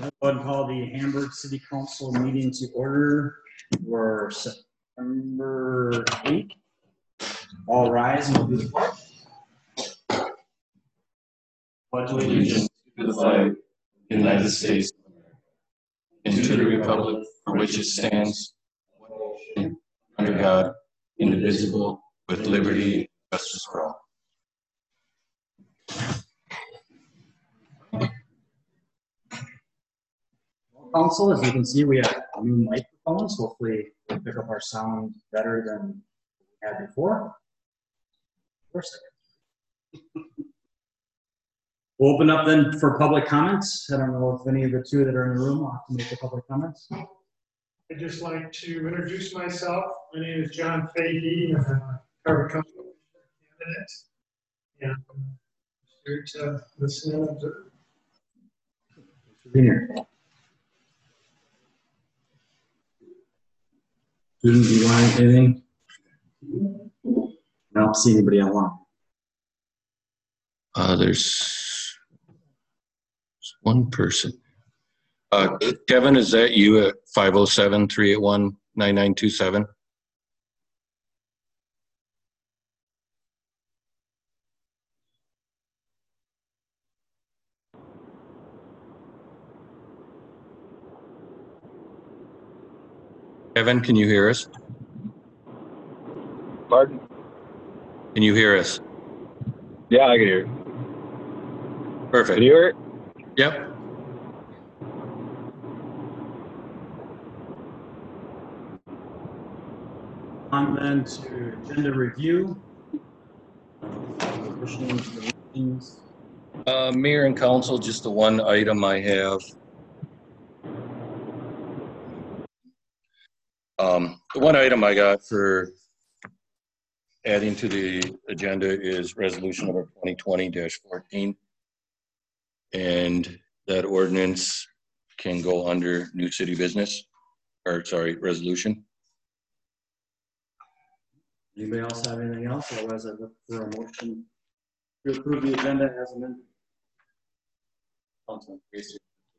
I'll go ahead and call the Hamburg City Council meeting to order for September 8th. All rise and we'll do the pledge. Pledge allegiance to the flag of the United States and to the republic for which it stands, one nation, under God, indivisible, with liberty and justice for all. Council, as you can see, we have new microphones. Hopefully, we'll pick up our sound better than we had before. We'll open up then for public comments. I don't know if any of the two that are in the room want to make the public comments. I'd just like to introduce myself. My name is John Fahey. I'm a Carver County candidate. And I'm here to listen and observe. Susan, do you want anything? I don't see anybody online. There's one person. Kevin, is that you at 507-381-9927? Kevin, can you hear us? Pardon? Can you hear us? Yeah, I can hear you. Perfect. Can you hear it? Yep. On then to agenda review. Mayor and council, just the one item I have. The one item I got for adding to the agenda is resolution number 2020-14. And that ordinance can go under new city business, or sorry, resolution. Anybody else have anything else? Otherwise, I look for a motion to approve the agenda as amended. Councilman Tracy.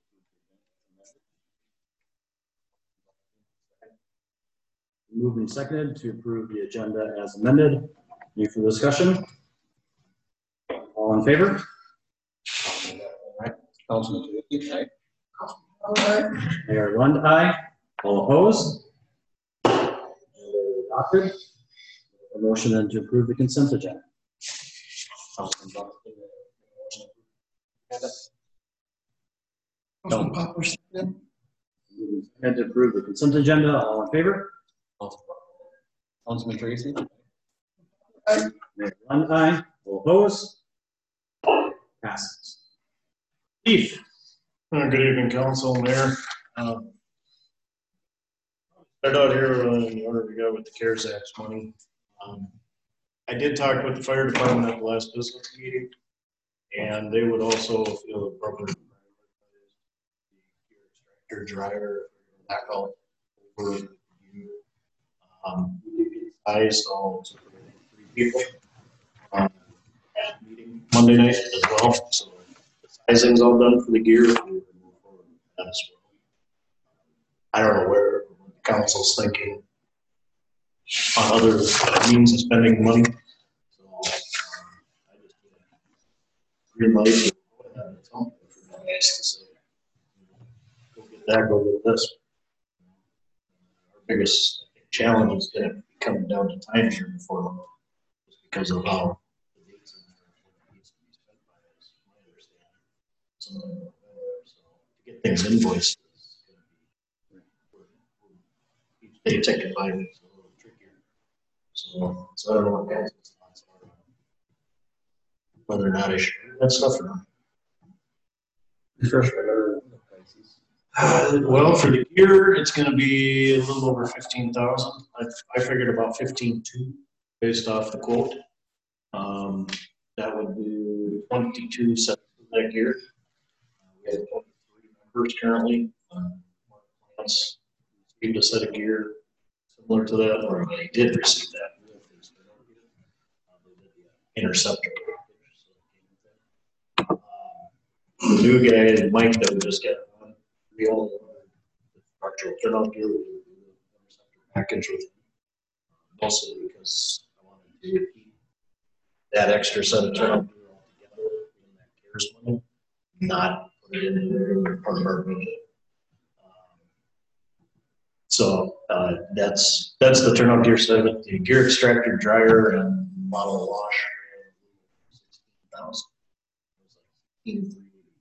Moved and seconded to approve the agenda as amended. Any further discussion? All in favor? Councilman Tracy, aye. Mayor Lund, aye. All opposed? Adopted. A motion then to approve the consent agenda. And to approve the consent agenda. All in favor? Councilman Tracy. Aye. Mayor Lund, aye. All opposed? Passes. Chief. Good evening, council, mayor. Start out here in order to go with the CARES Act money. I did talk with the fire department at the last business meeting, and they would also feel appropriate your driver backhoe over sized all 3 people at meeting Monday night as well. So the sizing's all done for the gear. I don't know where the council's thinking on other means of spending money. So I just green light. Nice to say, go get that, go get this. Our biggest challenge is going to be coming down to time here before long, just because of how the dates and what needs to be spent by us, my understanding. Some of them are better, so to get things invoiced is going to be each day taken by me is a little trickier. So I don't know what guys' thoughts are on whether or not I should do that stuff or not. Well, for the gear, it's going to be a little over 15,000. I figured about 15,200 based off the quote. That would do 22 sets of that gear. We have 23 members currently. Plants received a set of gear similar to that, or they did receive that. Interceptor. The new guy, Mike, that we just got. the only structural turnout gear with the interceptor package with mostly because I wanted to keep that extra set of turnout gear all together in that CARES money, not put it in part of our budget. So that's the turnout gear set of it. The gear extractor, dryer, and bottle wash. 16,000.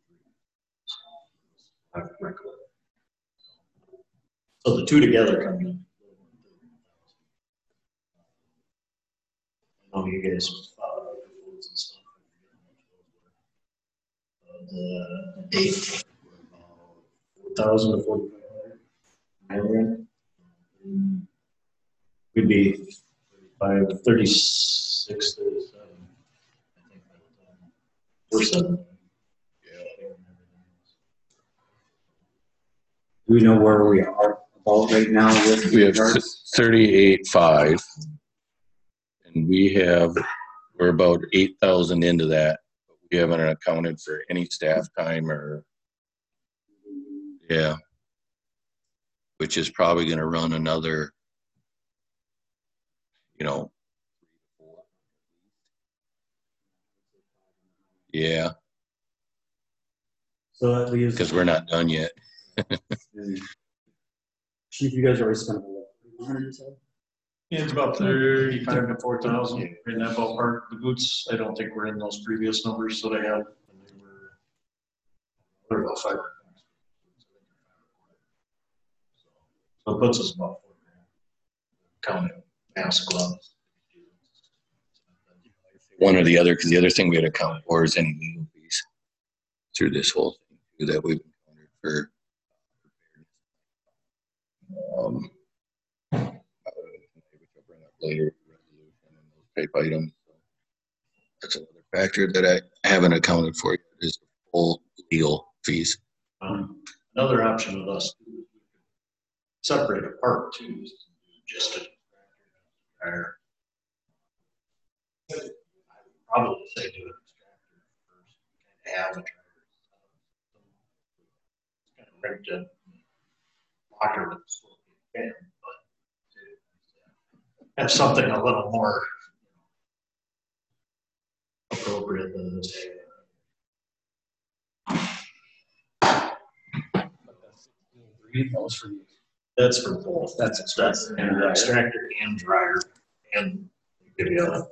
I recollect. So the two together come in. I know you guys foods and stuff. The date about 4,000 to 4,500. We'd be 35, 36, 37. I think by the time we're 7. Do we know where we are about right now with We have regards? 38.5, and we're about 8,000 into that. We haven't accounted for any staff time which is probably going to run another, yeah, So that leaves. because we're not done yet. Chief, you guys already spent about 100, you said? Yeah, it's about 35 to 4,000 in that ballpark. The boots, I don't think we're in those previous numbers that I had. They're about 5. So it puts us about 4 grand. Counting mask, gloves. One or the other, because the other thing we had to account for is any legal fees through this whole thing that we've encountered for. Which I'll bring up later, resolution and those type items. That's another factor that I haven't accounted for yet is the full legal fees. Another option with us too, separate apart too, just a dryer. I would probably say do an extractor first, kind of have a dryer. Kind of ripped a locker with a fan, but have something a little more appropriate than this. That's for both. That's extractor and extractor and dryer and give you a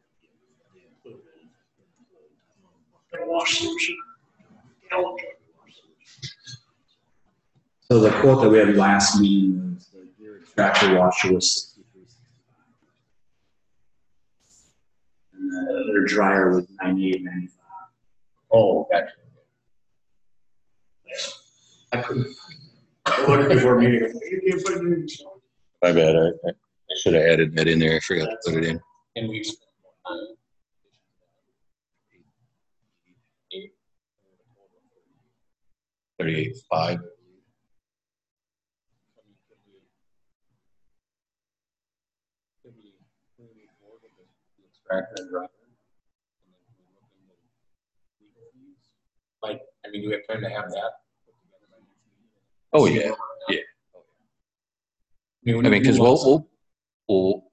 wash solution. Gallon jug wash solution. So the quote that we had last meeting was the gear extractor washer was $63.65. And their dryer was $98.95. Oh, gotcha. I couldn't. I looked before meeting. My bad. I should have added that in there. I forgot to put it in. And we spent 38.5. Like, I mean, do we have time to have that put together by next meeting? Oh yeah, yeah. I mean, because we'll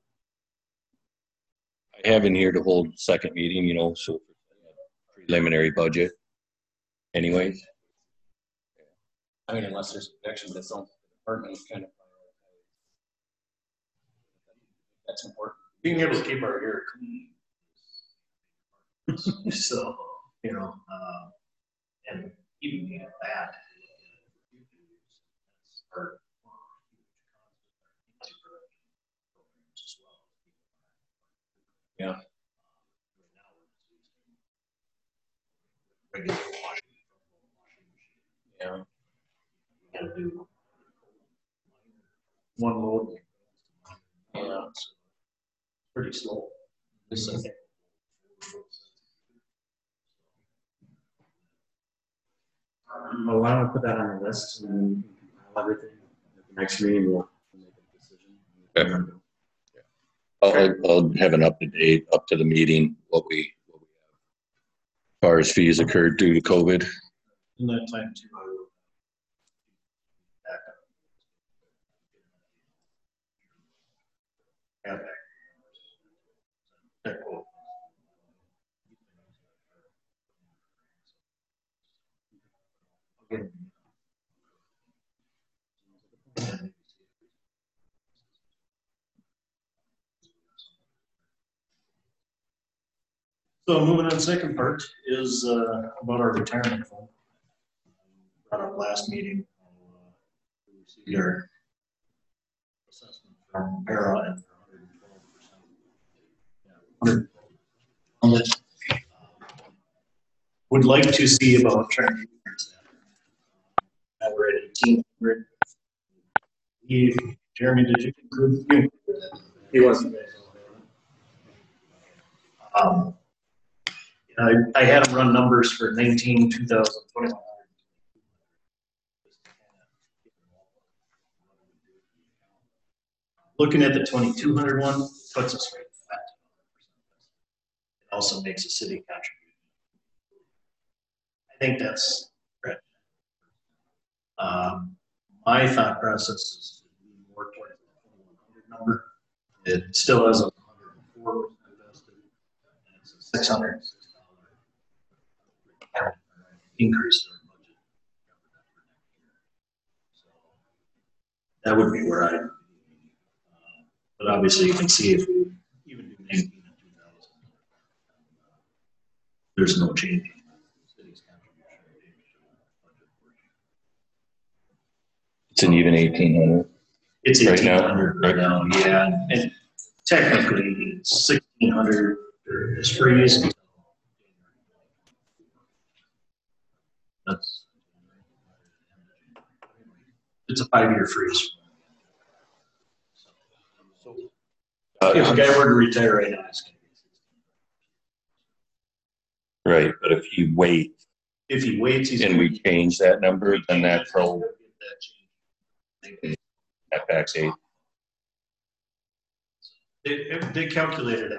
I have in here to hold second meeting, so preliminary budget. Anyways, I mean, unless there's projections that some departments kind of prioritize. That's important. Being able to keep our hair clean. So, and even that. Yeah. Regular washing. Yeah. You gotta do one load. Yeah. It's pretty slow. This I think. Well, why don't we put that on the list and then we can compile everything. At the next meeting, we'll make a decision. Okay. I'll have an up to the meeting what we have as far as fees occurred due to COVID. In that time too, Yeah. That quote. So moving on, second part is about our retirement fund. Brought up last meeting. We received our assessment from Para and 112%. Would like to see about trying to increase that. Now we're at 1,800. Jeremy, did you include you? He wasn't. I had him run numbers for 2021. Looking at the 2,200 one, puts us right flat. It also makes a city contribution. I think that's right. My thought process is to be more towards the 2,100 number. It still has a 104% invested, and it's a $600 increase in our budget. So that would be where I. But obviously, you can see if we even do 19 and 2,000, there's no change in the city's contribution. It's an even 1,800. It's Right now? 1,800 right now, yeah. And technically, it's 1,600 is freeze. It's a 5-year freeze. If a guy were to retire right now, it's going to be 16. Right, but if you wait If he waits, he's and we change that number, then that pro that that backs 8. they calculated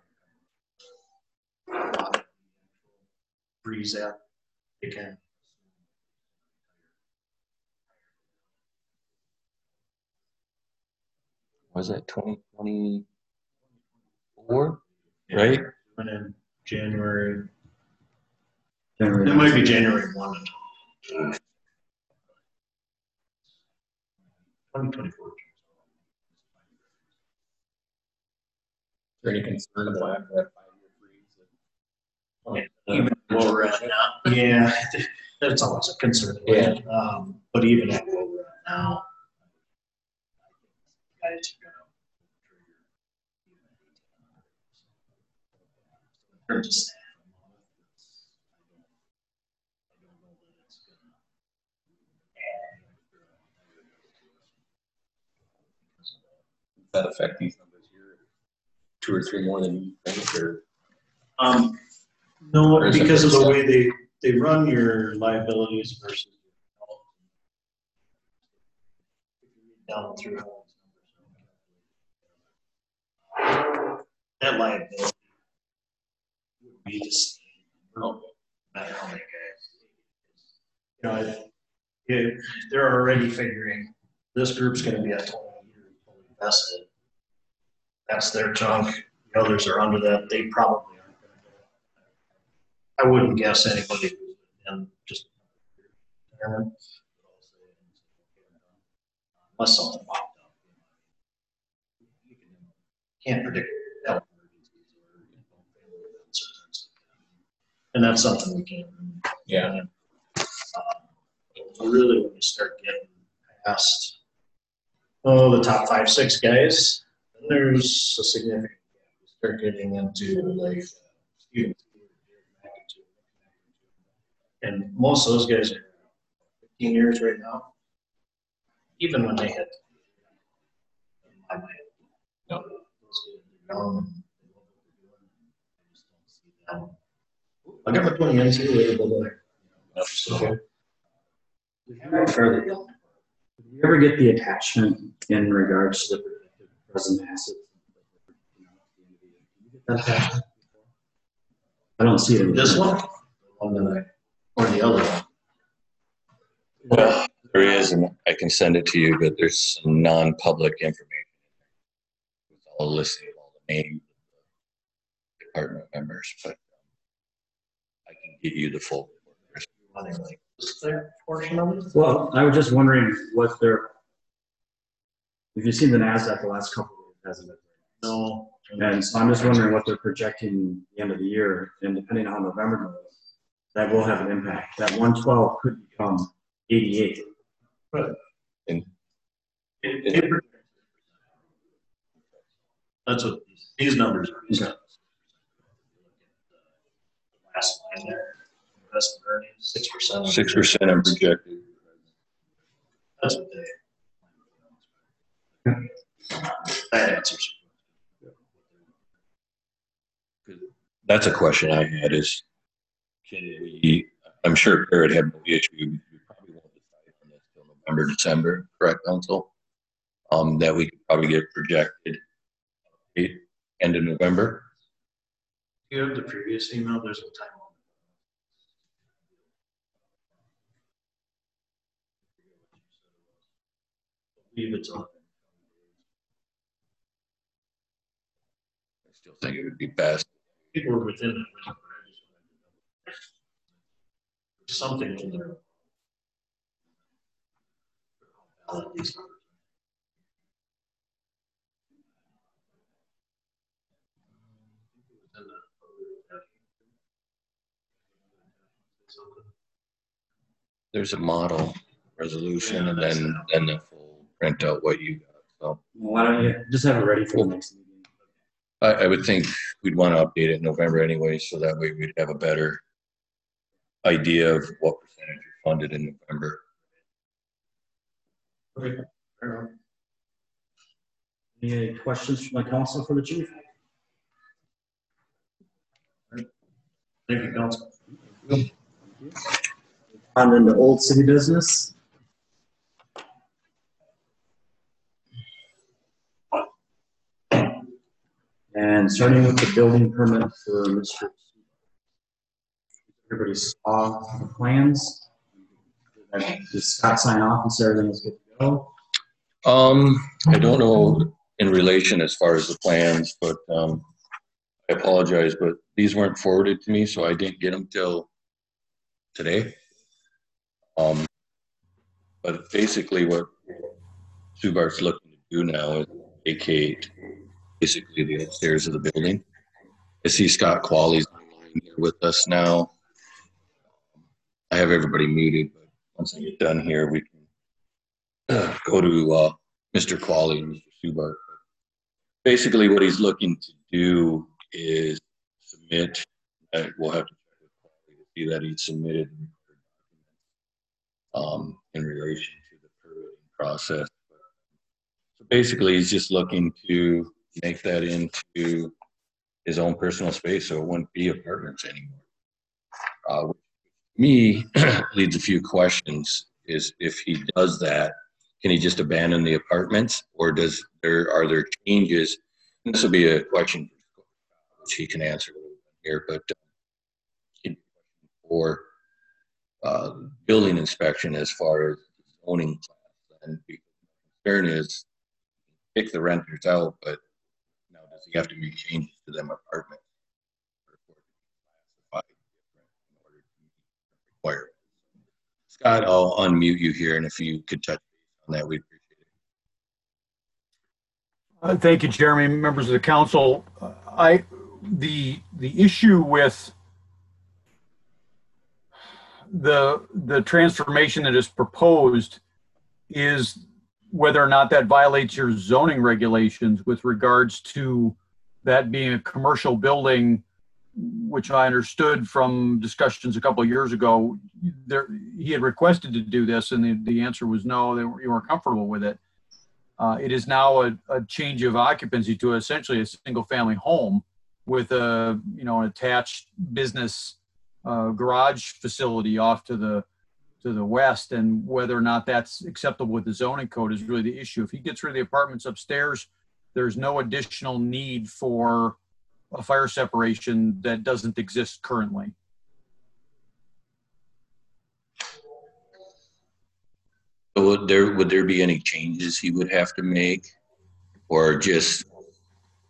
that freeze out. They can. Was that 2024? Right? And in January. January. It might be January 1. 2024. Is there any concern about after that 5-year freeze? Even where we're at now. Yeah, that's always a concern. Yeah. But even at where we're at now, guys are going to staff. Does that affect these numbers here? 2 or 3 more than you think, or? No, Or is it because of the pretty way they run your liabilities versus down through that liability would be the same. No matter how many guys. They're already figuring this group's going to be at 20 years invested. That's their chunk. The others are under that. They probably aren't going to go. I wouldn't guess anybody who's in just retirement. Unless something popped up. You can't predict health emergencies or and that's something we can't. Yeah. Really, when you start getting past the top 5, 6 guys, then there's a significant gap. You start getting into like students, and most of those guys are 15 years right now. Even when they hit, I might. No. I got my 20 ends here. So. Fairly young. Did you ever get the attachment in regards to the protected present assets? Did you get that attachment? I don't see it in This one? Or the other one? Well, there is, and I can send it to you, but there's some non-public information with all all listing all the names of the department members, but I can give you the full. Running like this there portion of it? Well, I was just wondering what their, if you've seen the NASDAQ the last couple of years, hasn't it? No. And so I'm just wondering what they're projecting the end of the year, and depending on how November goes, that will have an impact. That 112 could become 88. That's what these numbers are. Okay. Last line there, investment earnings, 6%. 6% are projected. That's what they. That answers. That's a question I had is, can we, I'm sure Parrot had no issue, we probably won't decide on this till November, December, correct, council? That we could probably get projected end of November. You have the previous email, there's a time on it. Leave it on. I still think it would be best. People are within it. Something in there. There's a model resolution and then the full printout what you got. So Why don't you just have it ready for the next meeting? I would think we'd want to update it in November anyway, so that way we'd have a better idea of what percentage is funded in November. Okay. Fair enough. Any questions from the council for the chief? Thank you, council. On into old city business. And starting with the building permit for Mr. Everybody saw the plans. Does Scott sign off and say everything is good to go? I don't know in relation as far as the plans, but I apologize, but these weren't forwarded to me, so I didn't get them till today. But basically what Subart's looking to do now is vacate basically the upstairs of the building. I see Scott Qualley's online here with us now. I have everybody muted, but once I get done here, we can go to Mr. Qualley and Mr. Subart. Basically what he's looking to do is submit, we'll have to check with Qualley to see that he submitted in relation to the permitting process. So basically, he's just looking to make that into his own personal space, so it wouldn't be apartments anymore. Me leads a few questions. Is if he does that, can he just abandon the apartments, or are there changes? And this will be a question which he can answer here, but for building inspection as far as zoning class. And the concern is kick the renters out, but now does he have to make changes to them apartments in order to meet requirements? Scott, I'll unmute you here, and if you could touch base on that, we'd appreciate it. Thank you, Jeremy, members of the council. The issue with the transformation that is proposed is whether or not that violates your zoning regulations with regards to that being a commercial building, which I understood from discussions a couple of years ago. He had requested to do this, and the answer was no, you weren't comfortable with it. It is now a change of occupancy to essentially a single-family home with an attached business garage facility off to the west, and whether or not that's acceptable with the zoning code is really the issue. If he gets rid of the apartments upstairs, there's no additional need for a fire separation that doesn't exist currently. So would there be any changes he would have to make, or just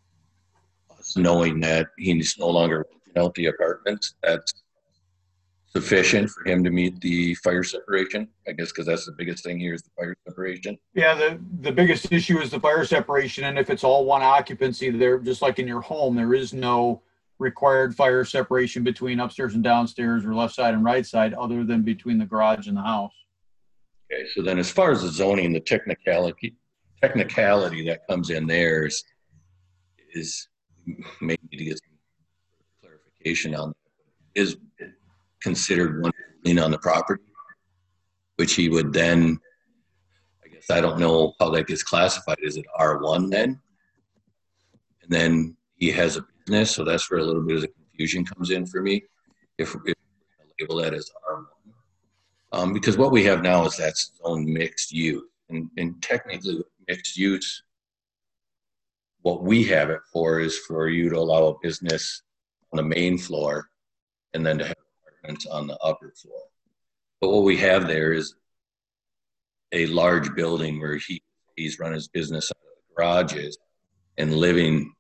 knowing that he's no longer renting out the apartments, that's sufficient for him to meet the fire separation, I guess, because that's the biggest thing here is the fire separation. Yeah, the biggest issue is the fire separation, and if it's all one occupancy, there, just like in your home, there is no required fire separation between upstairs and downstairs or left side and right side, other than between the garage and the house. Okay, so then as far as the zoning, the technicality that comes in there is maybe to get some clarification on is considered one lien on the property, which he would then, I guess I don't know how that gets classified. Is it R1 then? And then he has a business, so that's where a little bit of the confusion comes in for me. If we label that as R1. Because what we have now is that's own mixed use. And technically mixed use, what we have it for is for you to allow a business on the main floor and then to have apartments on the upper floor. But what we have there is a large building where he's run his business out of the garages and living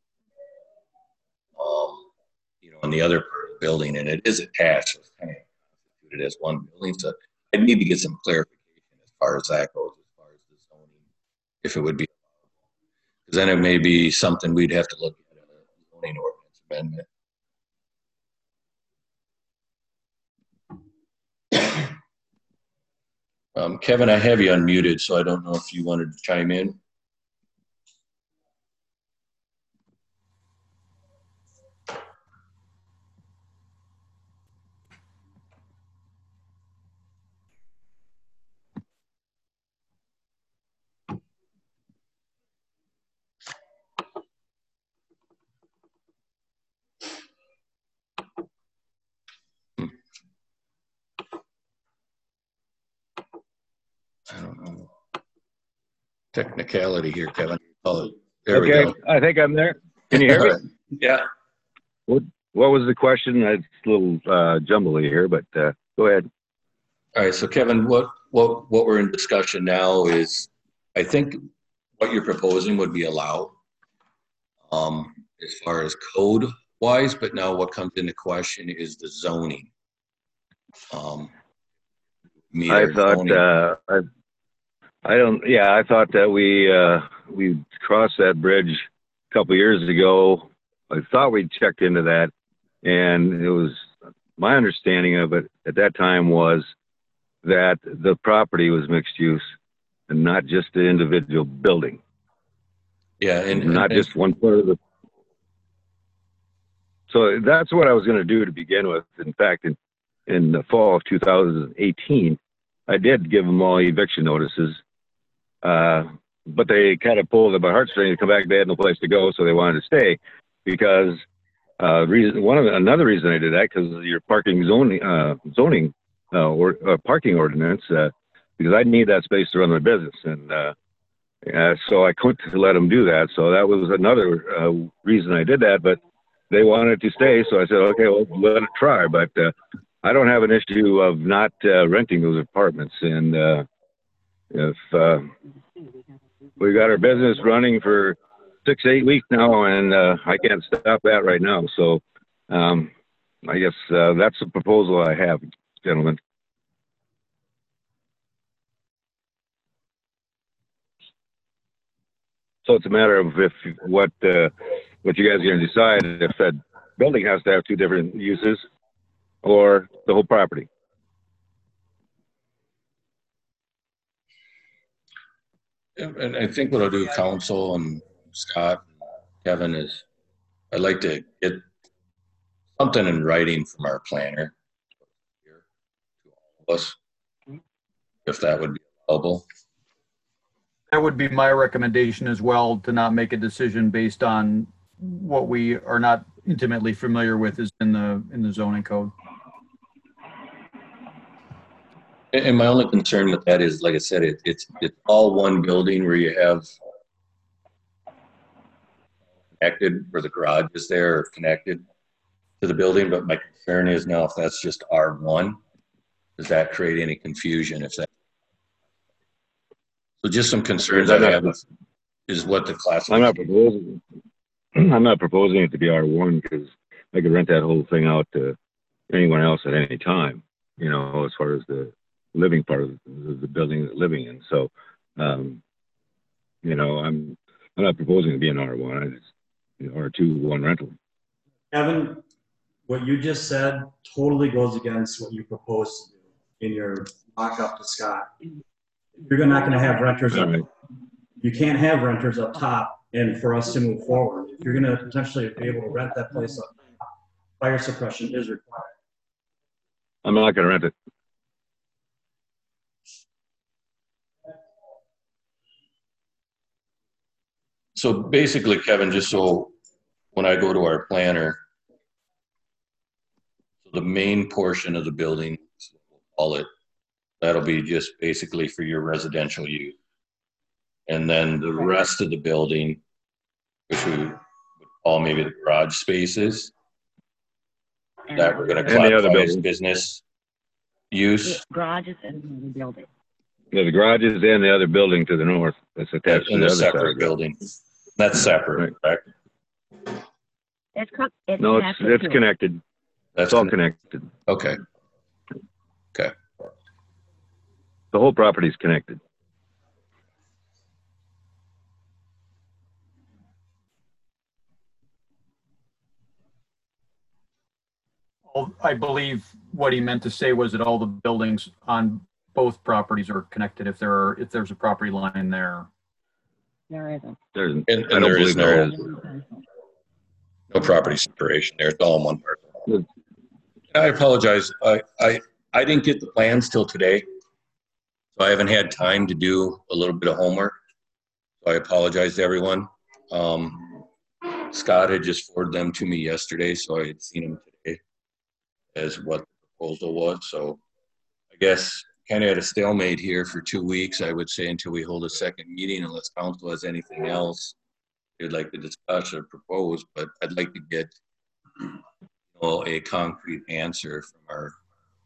on the other part of the building, and it is attached, so it's kind of constituted as one building. So I need to get some clarification as far as that goes, as far as the zoning, if it would be, because then it may be something we'd have to look at a zoning ordinance amendment. Kevin, I have you unmuted, so I don't know if you wanted to chime in. I don't know. Technicality here, Kevin. Oh, there we go. I think I'm there. Can you hear me? Yeah. What was the question? It's a little jumbly here, but go ahead. All right. So, Kevin, what we're in discussion now is, I think what you're proposing would be allowed as far as code wise, but now what comes into question is the zoning. I thought I thought that we crossed that bridge a couple of years ago. I thought we'd checked into that, and it was my understanding of it at that time was that the property was mixed use and not just the individual building. Yeah, and not just one part of the. So that's what I was going to do to begin with. In fact, in the fall of 2018, I did give them all eviction notices, but they kind of pulled at my heartstrings to come back. They had no place to go, so they wanted to stay because another reason I did that because your parking zoning or parking ordinance because I need that space to run my business, and so I couldn't let them do that. So that was another reason I did that, but they wanted to stay, so I said, okay, well, let it try. But I don't have an issue of not renting those apartments. And if we got our business running for 6-8 weeks now, and I can't stop that right now. So I guess that's the proposal I have, gentlemen. So it's a matter of what you guys are going to decide, if that building has to have 2 different uses or the whole property. And I think what I'll do, council and Scott, and Kevin, is I'd like to get something in writing from our planner here to all of us, if that would be available. That would be my recommendation as well, to not make a decision based on what we are not intimately familiar with is in the zoning code. And my only concern with that is, like I said, it's all one building where you have connected, where the garage is there or connected to the building. But my concern is now, if that's just R1, does that create any confusion? So just some concerns I have is what the class. I'm not proposing. I'm not proposing it to be R1 because I could rent that whole thing out to anyone else at any time, you know, as far as the living part of the building that living in. So, you know, I'm not proposing to be an R1. I just, you know, R2, one rental. Kevin, what you just said totally goes against what you proposed to do in your mock-up to Scott. You're not going to have renters up. Right. You can't have renters up top, and for us to move forward, if you're going to potentially be able to rent that place up, fire suppression is required. I'm not going to rent it. So basically, Kevin, just so when I go to our planner, the main portion of the building, we'll call it, that'll be just basically for your residential use. And then the rest of the building, which we would call maybe the garage spaces, that we're going to classify as business use. Garages and the building. Yeah, the garages and the other building to the north that's attached to In the a other side. separate building. That's separate, correct? No, it's connected. It's all connected. Okay. Okay. The whole property is connected. I believe what he meant to say was that all the buildings on both properties are connected if there's a property line there. There isn't. And I don't there is believe there no property separation there. It's all in one parcel. I apologize. I didn't get the plans till today, so I haven't had time to do a little bit of homework. So I apologize to everyone. Scott had just forwarded them to me yesterday, so I had seen them today as what the proposal was. So I guess kind of at a stalemate here for 2 weeks, I would say, until we hold a second meeting, unless council has anything else they'd like to discuss or propose. But I'd like to get a concrete answer from our.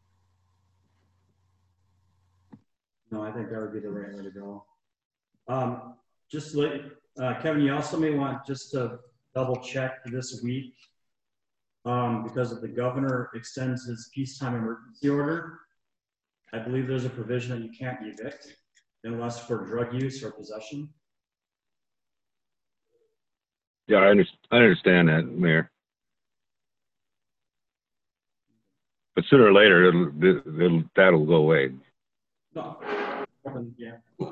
No, I think that would be the right way to go. Just like, Kevin, you also may want just to double check this week because if the governor extends his peacetime emergency order, I believe there's a provision that you can't evict unless for drug use or possession. Yeah, I understand that, Mayor. But sooner or later, that'll go away. No, yeah.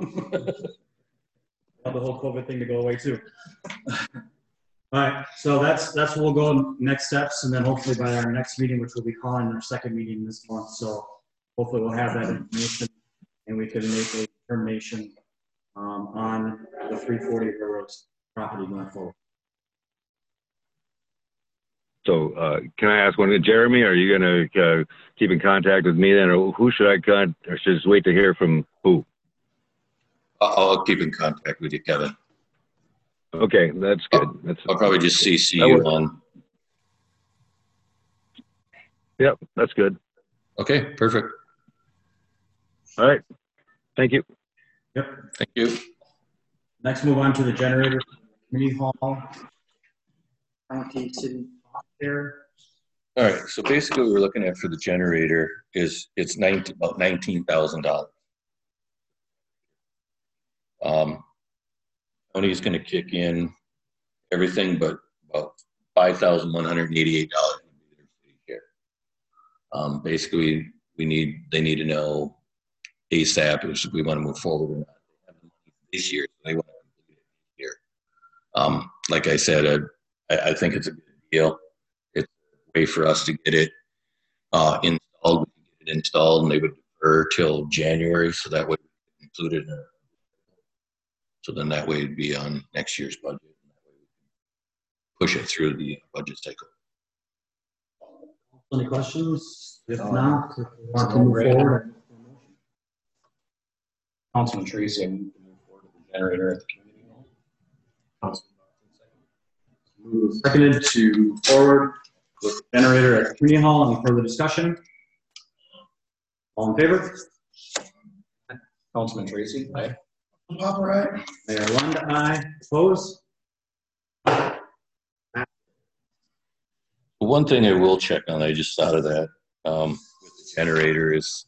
The whole COVID thing to go away too. All right, so that's where we'll go next steps, and then hopefully by our next meeting, which we'll be calling our second meeting this month. So hopefully we'll have that information, and we can make a determination on the 340 Rose property going forward. So can I ask one? Jeremy, are you going to keep in contact with me then, or who should I contact, or should I just wait to hear from who? I'll keep in contact with you, Kevin. Okay, that's good. I'll probably just CC you on. Yep, that's good. Okay, perfect. All right. Thank you. Yep. Thank you. Next, move on to the generator community hall. County City there. All right. So basically, what we're looking at for the generator is it's about $19,000. County is going to kick in everything but about $5,188 here. Basically, they need to know ASAP if we want to move forward or not. They have the money this year, so they want to complete it this year. Like I said, I think it's a good deal. It's a way for us to get it installed. We can get it installed, and they would defer till January, so that way we can include it in our. So then that way it'd be on next year's budget, and that way we can push it through the budget cycle. Any questions? If not, if you want to move forward. Councilman Tracy, move forward with the generator at the community hall. Seconded to forward with the generator at the community hall. Any further discussion? All in favor? Councilman Tracy, aye. All right. Mayor Lund, aye. Opposed? One thing I will check on, I just thought of that, with the generator is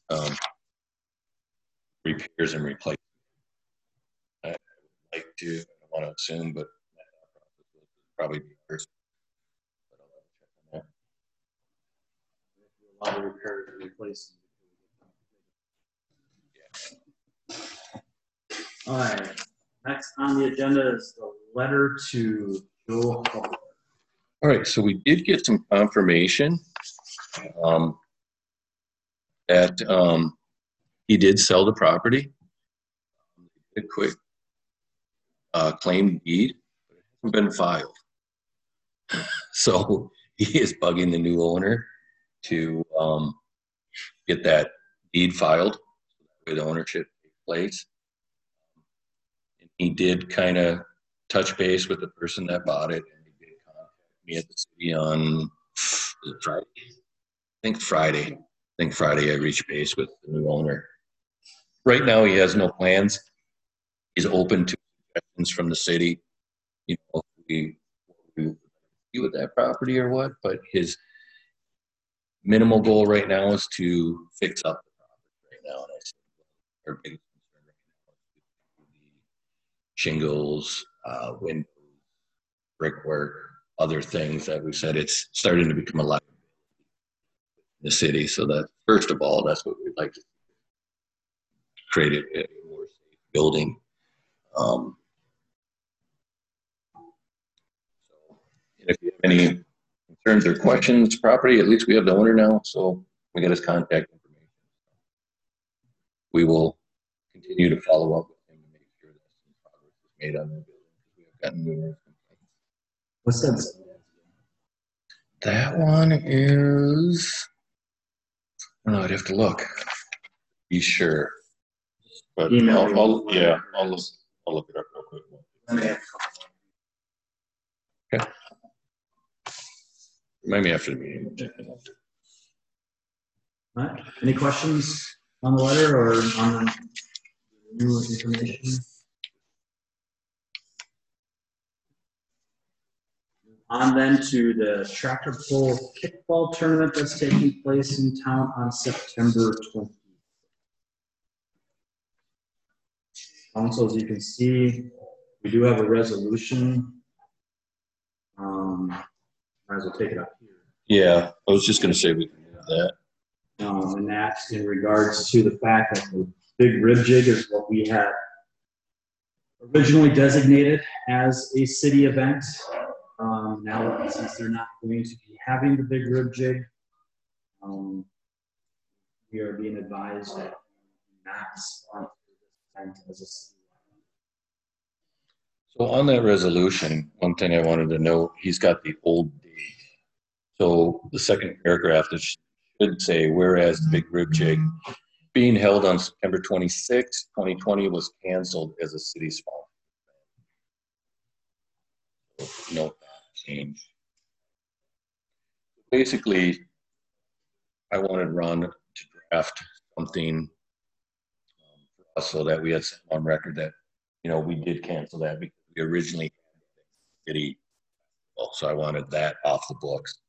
repairs and replacement. I would like to, I don't want to assume, but probably be first. But I'll check on that. A lot of repairs and replacing. All right. Next on the agenda is the letter to Joe Hubbard. All right, so we did get some confirmation that he did sell the property. A quick claim deed, but it hasn't been filed. So he is bugging the new owner to get that deed filed with ownership take place. And he did kind of touch base with the person that bought it, and he did contact me at the city on Friday. I think Friday I reached base with the new owner. Right now he has no plans. He's open to suggestions from the city. You know, we do with that property or what, but his minimal goal right now is to fix up the property right now. And I said, our biggest concern right now is the shingles, windows, brickwork, other things that we said it's starting to become a lot in the city. So that first of all, that's what we'd like to create a more safe building. So if you have any concerns or questions, property, at least we have the owner now, so we got his contact information. We will continue to follow up with him to make sure that some progress is made on the building. We have gotten numerous complaints. What's that? That one is, I don't know, I'd have to look. Be sure. But Email I'll me. look it up real quick. Okay. Remind me after the meeting. All right. Any questions on the letter or on the new information? On then to the tractor pull kickball tournament that's taking place in town on September 20th. Council, as you can see, we do have a resolution. Might as well take it up here. Yeah, I was just going to say we can do that. And that's in regards to the fact that the big rib jig is what we had originally designated as a city event. Now, since they're not going to be having the big rib jig, we are being advised that we not sponsor this event as a city. So on that resolution, one thing I wanted to note, he's got the old date. So the second paragraph that should say, whereas the big rib jig being held on September 26, 2020 was canceled as a city sponsor. So note that change. Basically, I wanted Ron to draft something for us so that we had on record that, you know, we did cancel that because we originally had city. So I wanted that off the books.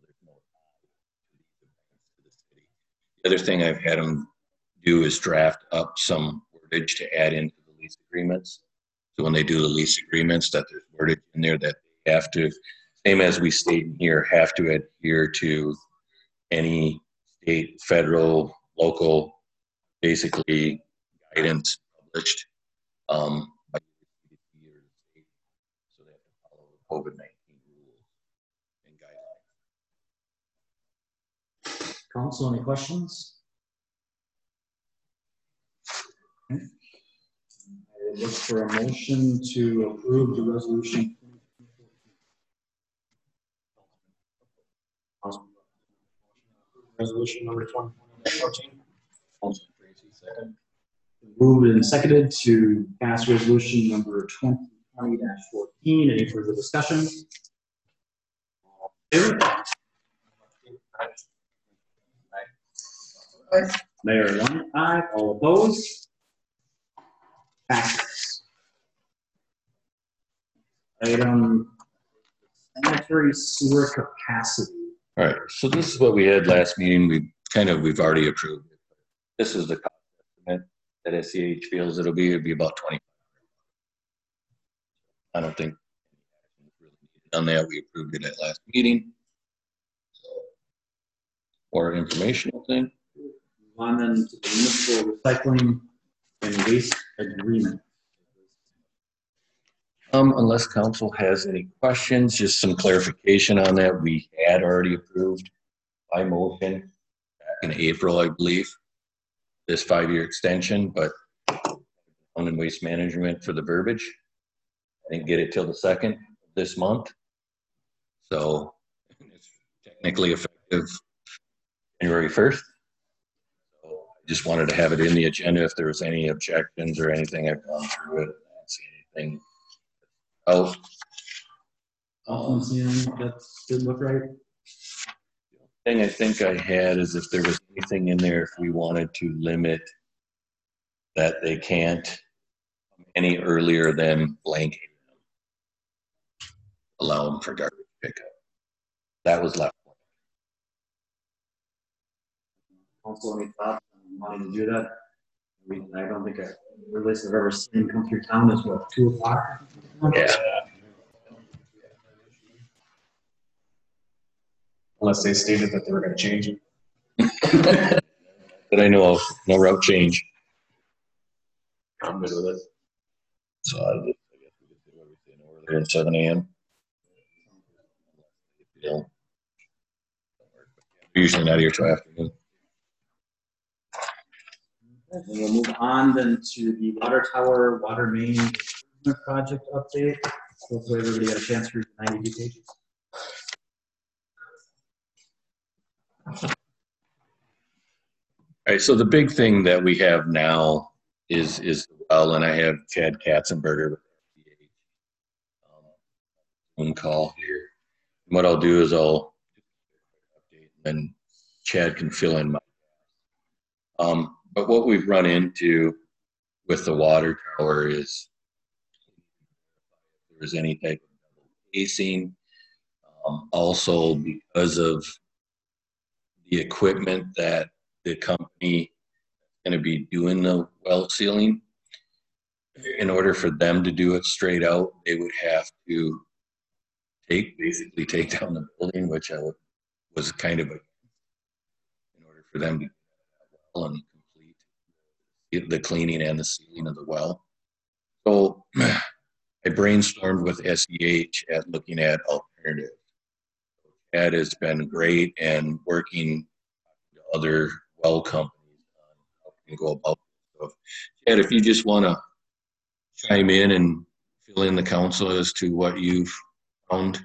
The other thing I've had him do is draft up some wordage to add into the lease agreements. So when they do the lease agreements, that there's wordage in there that they have to, same as we state in here, have to adhere to any state, federal, local, basically guidance published by the CDC or the state. So they have to follow the COVID-19 rules and guidelines. Council, any questions? Okay. I look for a motion to approve the resolution. Resolution number 2020-14. Second. Moved and seconded to pass resolution number 2020-14. Any further discussion? Mayor, one aye. All opposed? Passes. Item sanitary sewer capacity. All right, so this is what we had last meeting. We've already approved it. This is the cost estimate that SCH feels it'd be about 20. I don't think on that we approved it at last meeting. Or informational thing. On then to the municipal recycling and waste agreement. Unless council has any questions, just some clarification on that. We had already approved by motion back in April, I believe, this 5-year extension, but on waste management for the verbiage. I didn't get it till the 2nd of this month. So it's technically effective January 1st. So I just wanted to have it in the agenda if there was any objections or anything. I've gone through it. I don't see anything else. That did look right. Thing I think I had is if there was anything in there, if we wanted to limit that they can't any earlier than blank allow them for garbage pickup. That was left. Also, any thoughts on wanting to do that? I don't think the earliest I've ever seen come through town is what, 2 o'clock? Yeah. Unless they stated that they were gonna change it. That I know of, no route change. I'm good with it. So I guess we just do everything earlier than 7 a.m. Usually not here till afternoon. And we'll move on then to the water tower, water main improvement project update. Hopefully everybody got a chance to read the 92 pages. All right, so the big thing that we have now is the well, and I have Chad Katzenberger phone call here. What I'll do is I'll update, and Chad can fill in my. But what we've run into with the water tower is if there's any type of casing. Also, because of the equipment that the company is going to be doing the well sealing, in order for them to do it straight out, they would have to basically take down the building, which was kind of in order for them to well and complete the cleaning and the sealing of the well. So I brainstormed with SEH at looking at alternatives. Chad has been great and working with other well companies on how we can go about it. So, Chad, if you just want to chime in and fill in the council as to what you've found.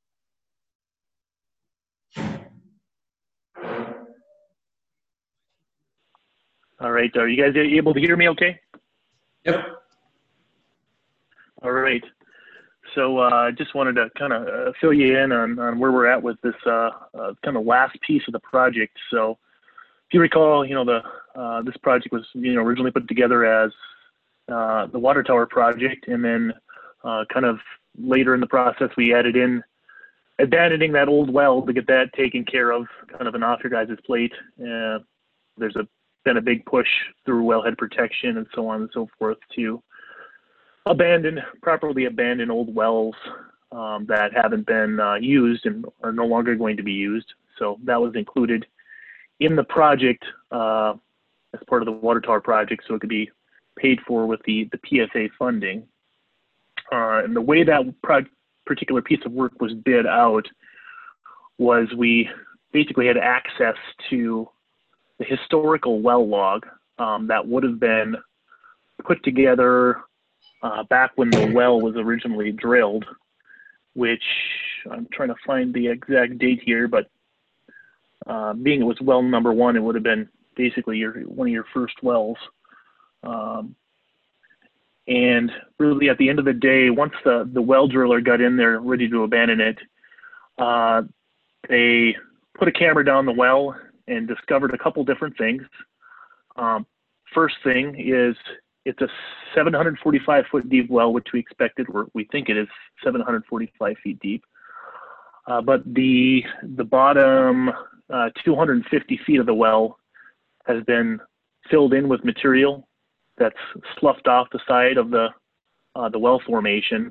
All right. Are you guys able to hear me okay? Yep. All right. So I just wanted to kind of fill you in on where we're at with this kind of last piece of the project. So if you recall, this project was, originally put together as the water tower project, and then kind of later in the process, we added in abandoning that old well to get that taken care of, kind of an off your guys' plate. There's been a big push through wellhead protection and so on and so forth to properly abandon old wells that haven't been used and are no longer going to be used. So that was included in the project as part of the water tower project, so it could be paid for with the PSA funding. And the way that particular piece of work was bid out was we basically had access to the historical well log that would have been put together back when the well was originally drilled, which I'm trying to find the exact date here, but being it was well number 1, it would have been basically one of your first wells. And really at the end of the day, once the well driller got in there ready to abandon it, they put a camera down the well and discovered a couple different things. First thing is it's a 745 foot deep well, which we expected, we think it is 745 feet deep. But the bottom 250 feet of the well has been filled in with material that's sloughed off the side of the well formation.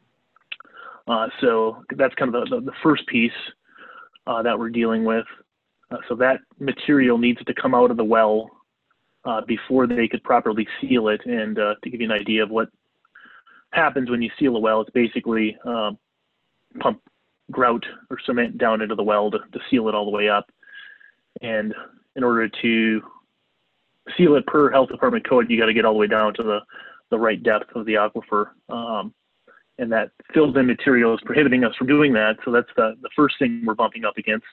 So that's kind of the first piece that we're dealing with. So that material needs to come out of the well before they could properly seal it. And to give you an idea of what happens when you seal a well, it's basically pump grout or cement down into the well to seal it all the way up. And in order to seal it per health department code, you got to get all the way down to the right depth of the aquifer. And that filled in material is prohibiting us from doing that. So that's the first thing we're bumping up against.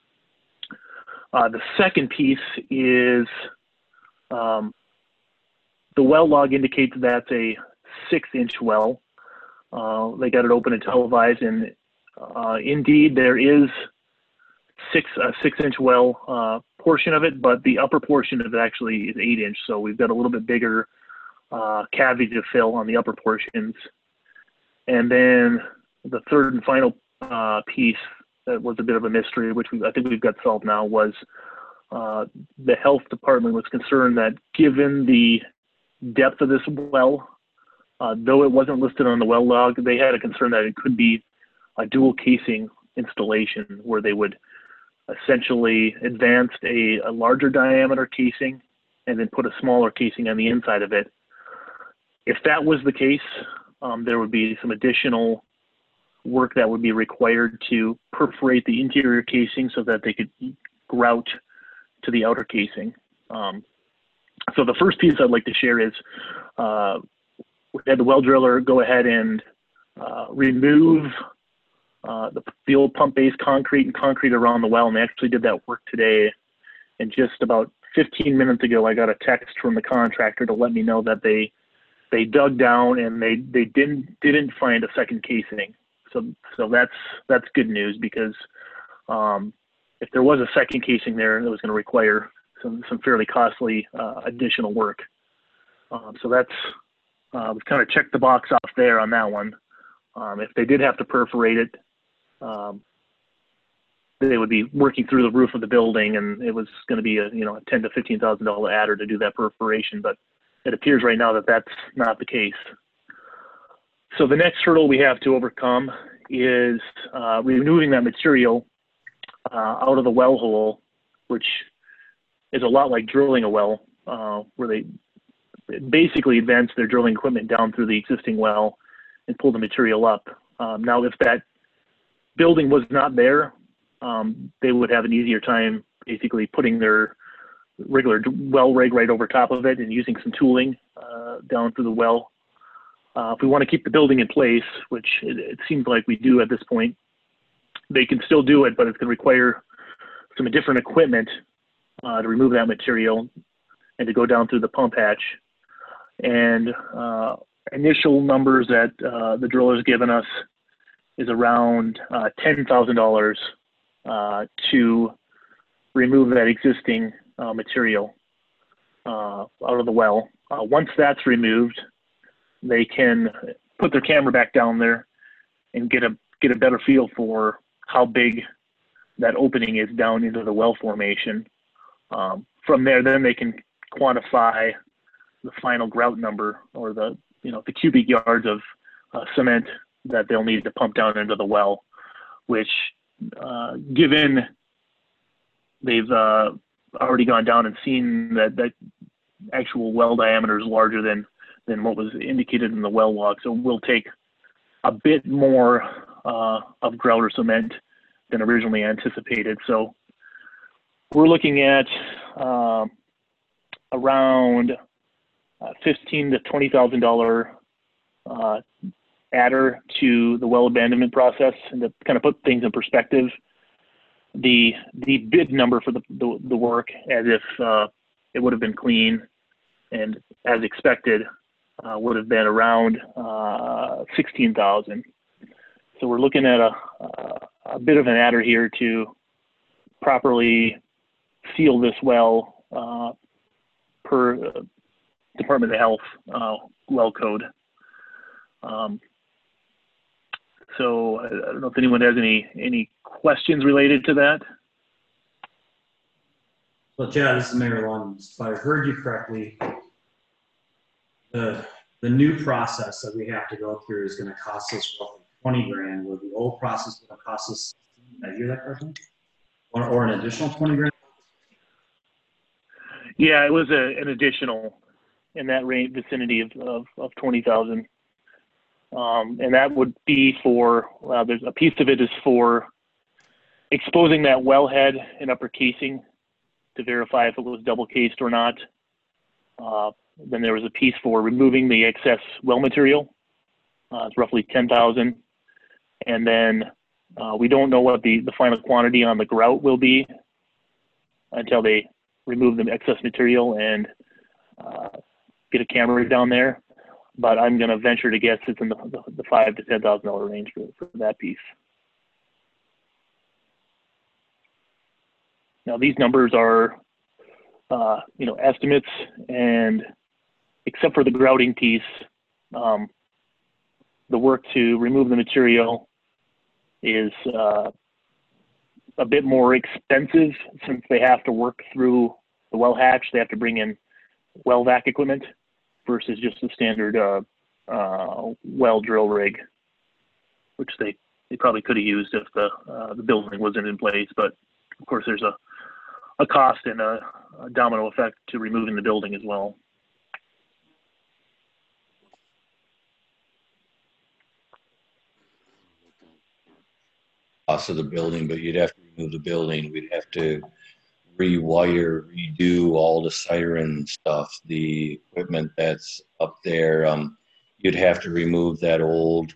The second piece is the well log indicates that's a 6-inch well. They got it open and televised, and indeed there is a 6-inch well portion of it, but the upper portion of it actually is 8-inch. So we've got a little bit bigger cavity to fill on the upper portions. And then the third and final piece that was a bit of a mystery, which I think we've got solved now, was the health department was concerned that given the depth of this well, though it wasn't listed on the well log, they had a concern that it could be a dual casing installation where they would essentially advance a larger diameter casing and then put a smaller casing on the inside of it. If that was the case, there would be some additional work that would be required to perforate the interior casing so that they could grout to the outer casing. So the first piece I'd like to share is we had the well driller go ahead and remove the old pump-based concrete and concrete around the well, and they actually did that work today. And just about 15 minutes ago, I got a text from the contractor to let me know that they dug down and they didn't find a second casing. So that's good news, because if there was a second casing there, it was going to require some fairly costly additional work. So that's we've kind of checked the box off there on that one. If they did have to perforate it, they would be working through the roof of the building, and it was going to be a $10,000 to $15,000 adder to do that perforation. But it appears right now that that's not the case. So the next hurdle we have to overcome is removing that material out of the well hole, which is a lot like drilling a well, where they basically advance their drilling equipment down through the existing well and pull the material up. Now, if that building was not there, they would have an easier time basically putting their regular well rig right over top of it and using some tooling down through the well. If we want to keep the building in place, which it seems like we do at this point, they can still do it, but it's going to require some different equipment to remove that material and to go down through the pump hatch. And initial numbers that the driller's given us is around $10,000 to remove that existing material out of the well. Once that's removed, they can put their camera back down there and get a better feel for how big that opening is down into the well formation. From there, then they can quantify the final grout number, or the cubic yards of cement that they'll need to pump down into the well, which given they've already gone down and seen that actual well diameter is larger than what was indicated in the well log. So we'll take a bit more of grout or cement than originally anticipated. So we're looking at around $15,000 to $20,000 adder to the well abandonment process. And to kind of put things in perspective, the bid number for the work, as if it would have been clean and as expected, would have been around $16,000. So we're looking at a bit of an adder here to properly seal this well per Department of Health well code. So I don't know if anyone has any questions related to that. Well, Chad, this is Mayor Lund. If I heard you correctly, the new process that we have to go through is going to cost us roughly 20 grand, where the old process is going to cost us, did I hear that correctly? Or an additional 20 grand? Yeah, it was an additional in that range vicinity of 20,000. And that would be for, there's a piece of it is for exposing that wellhead and upper casing to verify if it was double cased or not. Then there was a piece for removing the excess well material. It's roughly 10,000. And then we don't know what the final quantity on the grout will be until they remove the excess material and get a camera down there. But I'm going to venture to guess it's in the $5,000 to $10,000 range for that piece. Now these numbers are, estimates, and except for the grouting piece, the work to remove the material is a bit more expensive since they have to work through the well hatch. They have to bring in well vac equipment versus just the standard well drill rig, which they probably could have used if the building wasn't in place. But of course, there's a cost and a domino effect to removing the building as well. Cost of the building, but you'd have to remove the building. We'd have to rewire, redo all the siren stuff, the equipment that's up there. You'd have to remove that old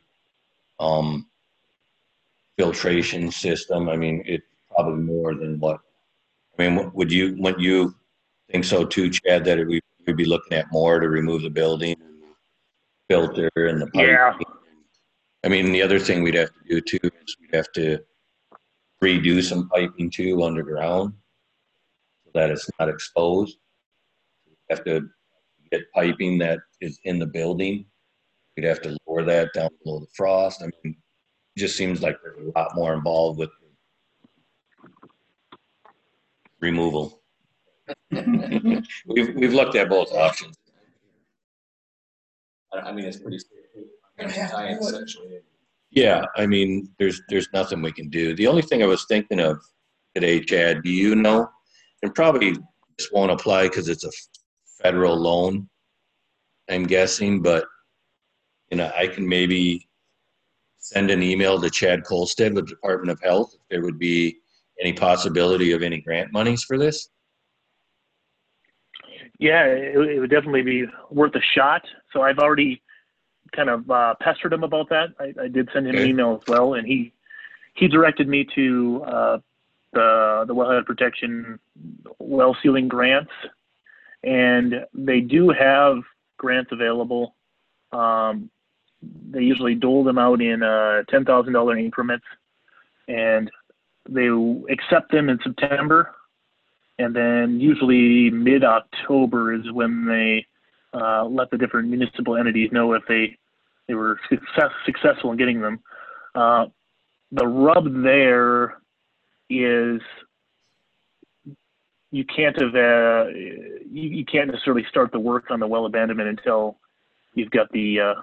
filtration system. I mean, it's probably more than what. I mean, wouldn't you think so too, Chad? That we'd be looking at more to remove the building, filter, and the pipe. Yeah. I mean, the other thing we'd have to do too is we'd have to redo some piping too underground so that it's not exposed. We'd have to get piping that is in the building. We'd have to lower that down below the frost. I mean, it just seems like there's a lot more involved with removal. We've looked at both options. I mean, it's pretty straightforward. Essentially. Yeah, I mean, there's nothing we can do. The only thing I was thinking of today, Chad, do you know, and probably this won't apply because it's a federal loan, I'm guessing, but I can maybe send an email to Chad Colstead with the Department of Health if there would be any possibility of any grant monies for this. Yeah, it would definitely be worth a shot. So I've already kind of pestered him about that. I did send him an email as well, and he directed me to the wellhead protection well sealing grants, and they do have grants available. They usually dole them out in $10,000 increments, and they accept them in September, and then usually mid-October is when they let the different municipal entities know if they were successful in getting them. The rub there is you can't you can't necessarily start the work on the well abandonment until you've got the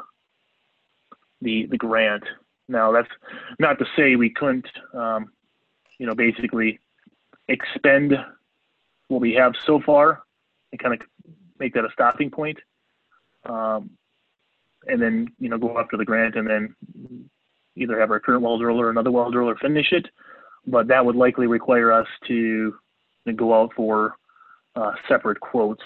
grant. Now that's not to say we couldn't basically expend what we have so far and kind of make that a stopping point. And then, go after the grant and then either have our current well driller or another well driller finish it. But that would likely require us to go out for separate quotes.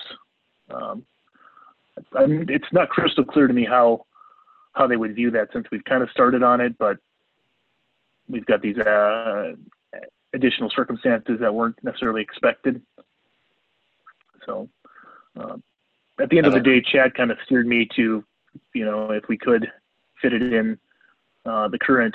It's not crystal clear to me how they would view that since we've kind of started on it, but we've got these additional circumstances that weren't necessarily expected. So at the end of the day, Chad kind of steered me to, if we could fit it in the current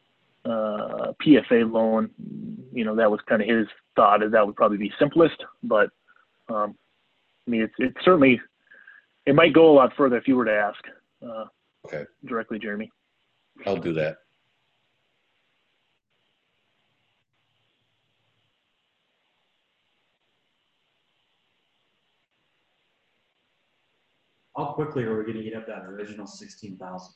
PFA loan, that was kind of his thought, that would probably be simplest. But I mean, it's certainly, it might go a lot further if you were to ask Okay. directly, Jeremy. I'll do that. how quickly are we gonna eat up that original 16,000?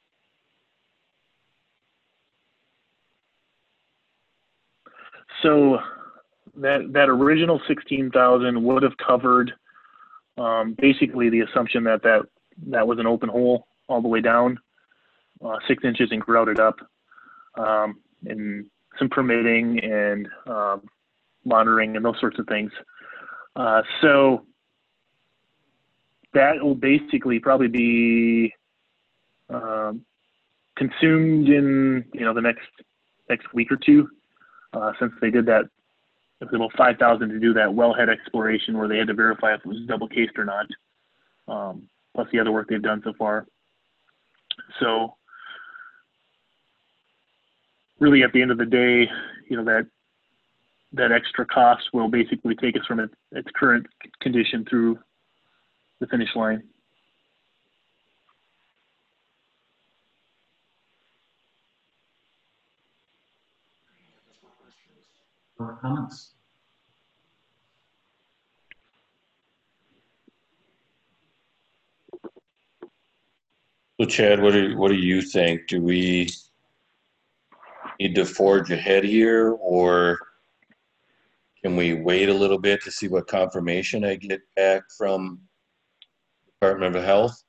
So that original 16,000 would have covered basically the assumption that was an open hole all the way down, 6 inches and grouted up, and some permitting and monitoring and those sorts of things. So that will basically probably be consumed in the next week or two, since they did that. It was about 5,000 to do that wellhead exploration where they had to verify if it was double cased or not, plus the other work they've done so far. So really at the end of the day, that extra cost will basically take us from its current condition through the finish line. Or comments? So Chad, what do you think? Do we need to forge ahead here, or can we wait a little bit to see what confirmation I get back from Department of Health?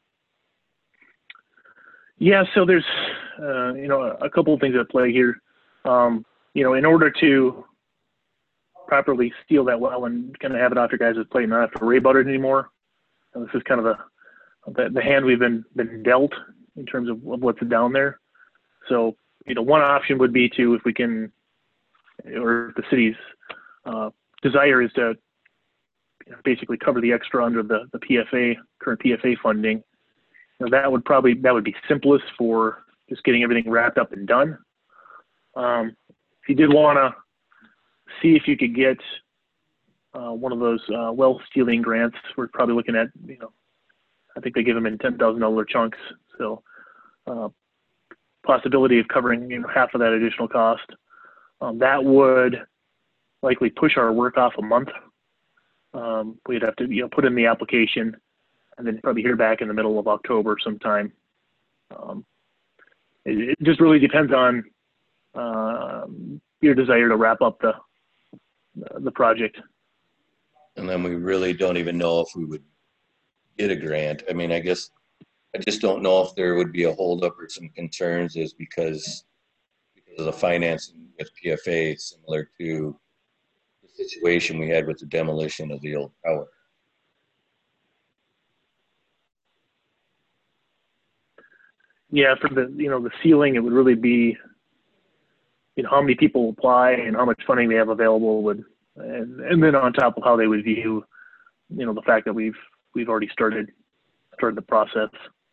Yeah, so there's a couple of things at play here. In order to properly seal that well and kind of have it off your guys' plate and not have to worry about it anymore, and this is kind of the hand we've been dealt in terms of what's down there. So one option would be to, if we can, or if the city's desire is to basically cover the extra under the current PFA funding. That would be simplest for just getting everything wrapped up and done. If you did want to see if you could get one of those well sealing grants, we're probably looking at, I think they give them in $10,000 chunks. So possibility of covering half of that additional cost. That would likely push our work off a month. We'd have to put in the application and then probably hear back in the middle of October sometime. It just really depends on your desire to wrap up the project. And then we really don't even know if we would get a grant. I mean, I guess I just don't know if there would be a holdup or some concerns is because of the financing with PFA, similar to the situation we had with the demolition of the old tower. Yeah, for the ceiling, it would really be how many people apply and how much funding they have available and then on top of how they would view the fact that we've already started the process.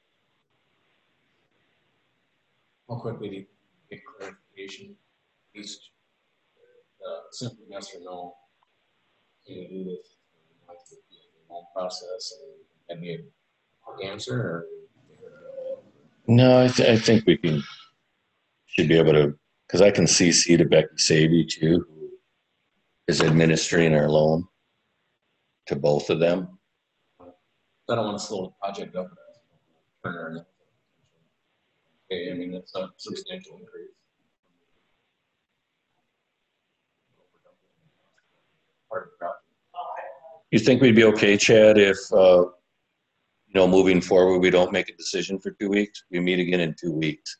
How quickly do you get clarification? At least simple yes or no. Can you do this? Like the long process and be a quick answer, or? No, I think we should be able to, because I can CC to Becky Savy too, who is administering our loan to both of them. I don't want to slow the project up. Okay, I mean, that's a substantial increase. You think we'd be okay, Chad, if moving forward we don't make a decision for 2 weeks? We meet again in 2 weeks.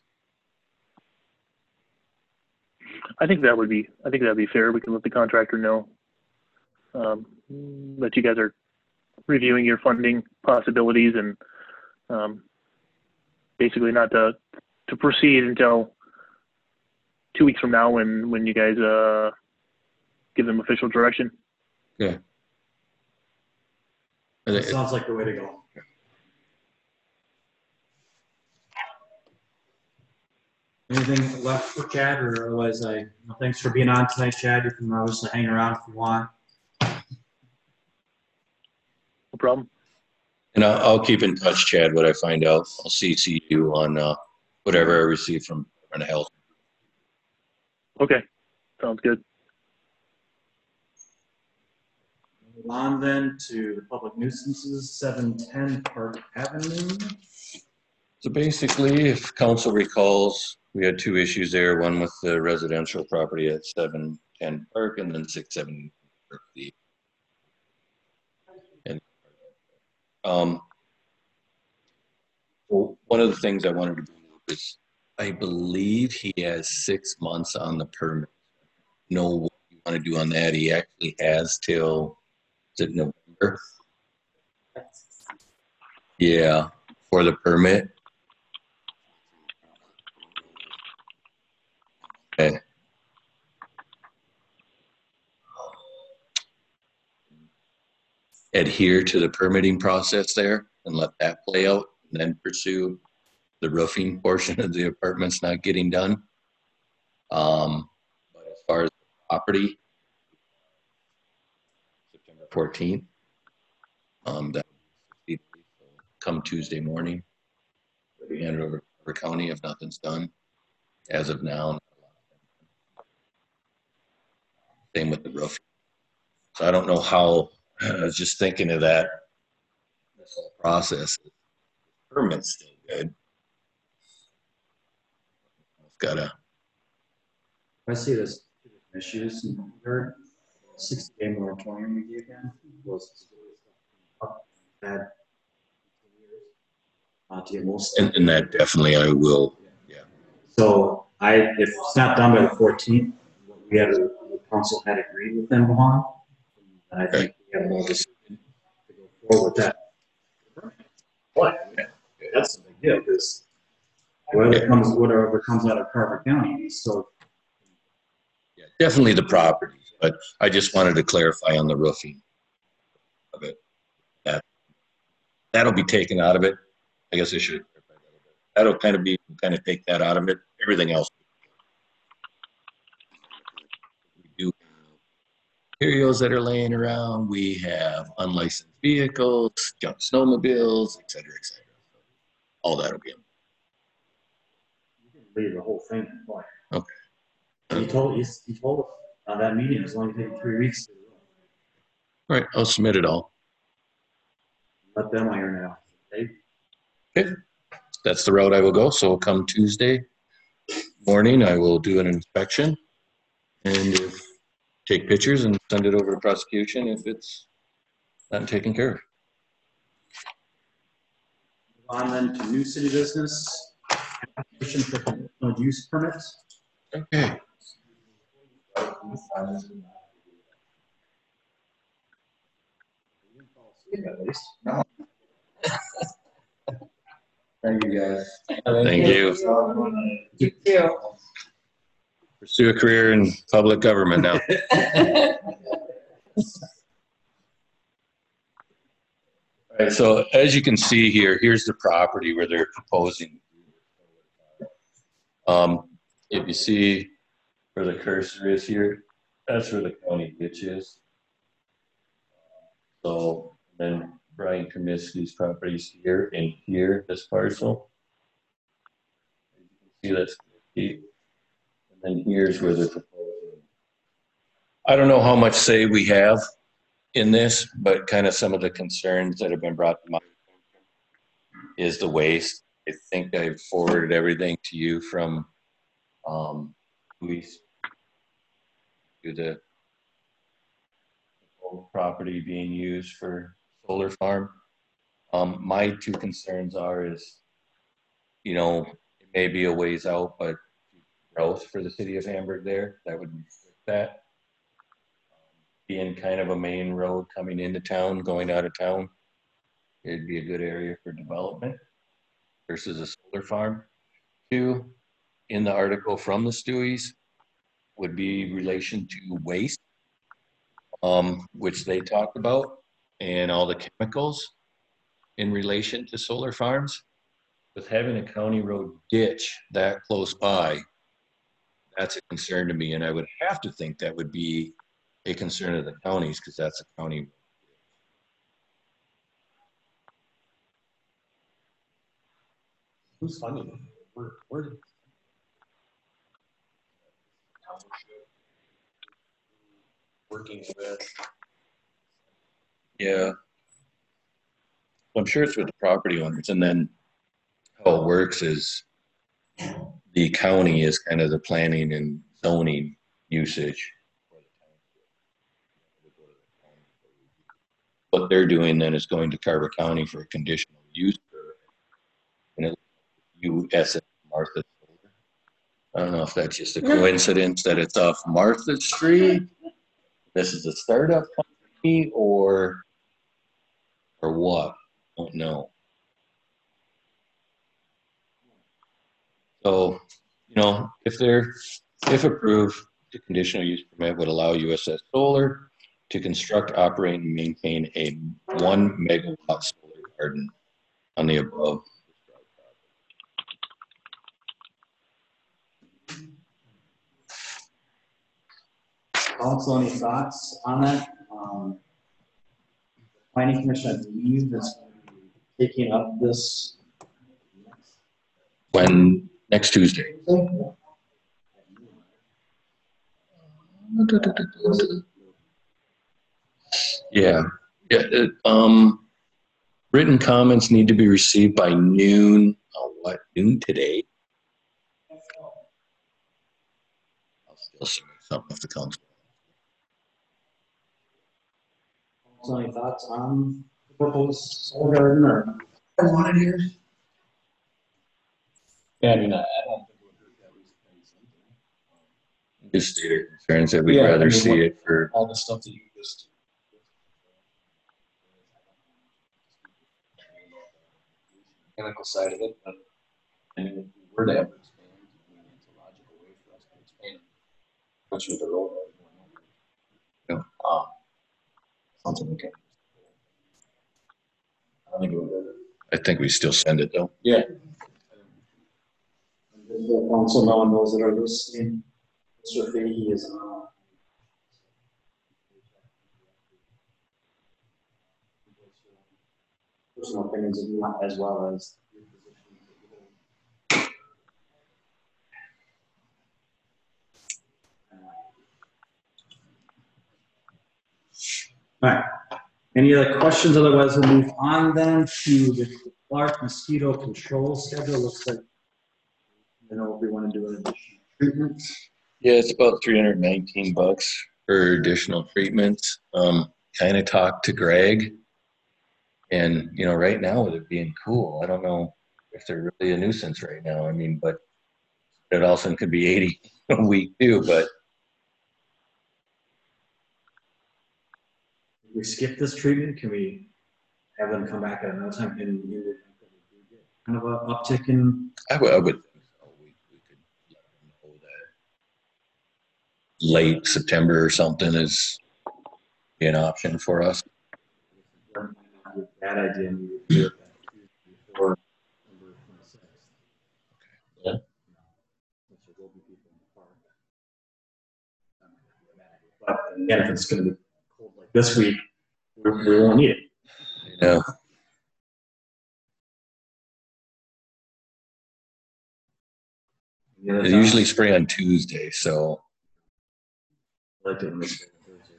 I think that'd be fair. We can let the contractor know that you guys are reviewing your funding possibilities and basically not to proceed until 2 weeks from now when you guys give them official direction. Okay. That sounds like the way to go. Anything left for Chad, or otherwise thanks for being on tonight, Chad. You can obviously hang around if you want. No problem. And I'll keep in touch, Chad, what I find out. I'll CC you on whatever I receive from Department of Health. Okay, sounds good. On then to the public nuisances, 710 Park Avenue. So basically, if council recalls, we had two issues there, one with the residential property at 710 Park and then 670 Park. And well, one of the things I wanted to bring up is I believe he has 6 months on the permit. Know what you want to do on that. He actually has till, is it November? Yeah, for the permit. Okay. Adhere to the permitting process there and let that play out, and then pursue the roofing portion of the apartments not getting done. But as far as the property, September 14th, that come Tuesday morning, we hand it over to Carver County if nothing's done. As of now, same with the roof. So I don't know how, I was just thinking of that, this whole process. Permit's still good. Gotta. I see this issues in third 60-day moratorium we gave them was bad to get most. And that definitely I will. Yeah. So if it's not done by the 14th, the council had agreed with them on. And I think we have more decision to go forward with that. But that's the big deal because whatever comes out of Carver County, so. Yeah, definitely the property, but I just wanted to clarify on the roofing of it. That'll be taken out of it. I guess I should. That'll kind of take that out of it. Everything else. We do have materials that are laying around. We have unlicensed vehicles, junk snowmobiles, et cetera, et cetera. All that'll be in. You can leave the whole thing in play. Okay. He told us on that meeting it was only taking 3 weeks. All right, I'll submit it all. Let them iron it out. Okay, that's the route I will go. So come Tuesday morning, I will do an inspection and take pictures and send it over to prosecution if it's not taken care of. On then to new city business, application for conditional use permits. Okay. Thank you, guys. Thank you. You too. Pursue a career in public government now. All right, so as you can see here, here's the property where they're proposing. If you see where the cursor is here, that's where the county ditch is. So then Brian Comiskey's properties here and here, this parcel. You can see that's deep. And then here's where they're proposing. I don't know how much say we have in this, but kind of some of the concerns that have been brought to my attention is the waste. I think I've forwarded everything to you from Luis to the property being used for solar farm. My two concerns is, it may be a ways out, but growth for the city of Hamburg there, that would restrict that. Being kind of a main road coming into town, going out of town, it'd be a good area for development versus a solar farm. Two, in the article from the Stewies would be relation to waste, which they talked about, and all the chemicals in relation to solar farms. With having a county road ditch that close by, that's a concern to me, and I would have to think that would be a concern of the counties because that's a county. Who's funding it? Where did working with Yeah. I'm sure it's with the property owners, and then how it works is the county is kind of the planning and zoning usage. What they're doing then is going to Carver County for a conditional use permit. And it's U.S. Martha. I don't know if that's just a coincidence that it's off Martha Street. This is a startup company or what? I don't know. So, you know, if approved, the conditional use permit would allow USS Solar to construct, operate, and maintain a 1 megawatt solar garden on the above. Council, any thoughts on that? Planning Commission, I believe, is taking up this. When next Tuesday. Yeah. Written comments need to be received by noon. Noon today? I'll still submit something if the council. So any thoughts on the proposed solar garden or? I wanted here. Yeah, I mean, I don't think it would hurt that we spend something. Just state our concerns that we'd Yeah, I rather mean, see it for. All the stuff that you just. Mechanical side of it, but I mean, if we were to ever expand, I mean, it's a logical way for us to expand. Especially with the road. Yeah. Something we can. I don't think it would hurt. I think we still send it though. Yeah. The council now knows that are listening. Mr. Fahey is on. Personal opinions as well as. All right. Any other questions? Otherwise, we'll move on then to the Clark mosquito control schedule. Looks like, you know, if we want to do an additional treatment. Yeah, it's about $319 for additional treatments. Kind of talked to Greg, and you know, right now with it being cool, I don't know if they're really a nuisance right now. I mean, but it also could be 80 a week too. But we skip this treatment, can we have them come back at another time and get kind of an uptick in? I would think so. We could let them know that late September or something is an option for us. Bad idea. And we would do it before November 26th. Yeah. Which there will be people in the park. But again, if it's going to be cold like this week, we won't need it. Yeah. They usually spray on Tuesday, so. I like it when they spray on Thursdays.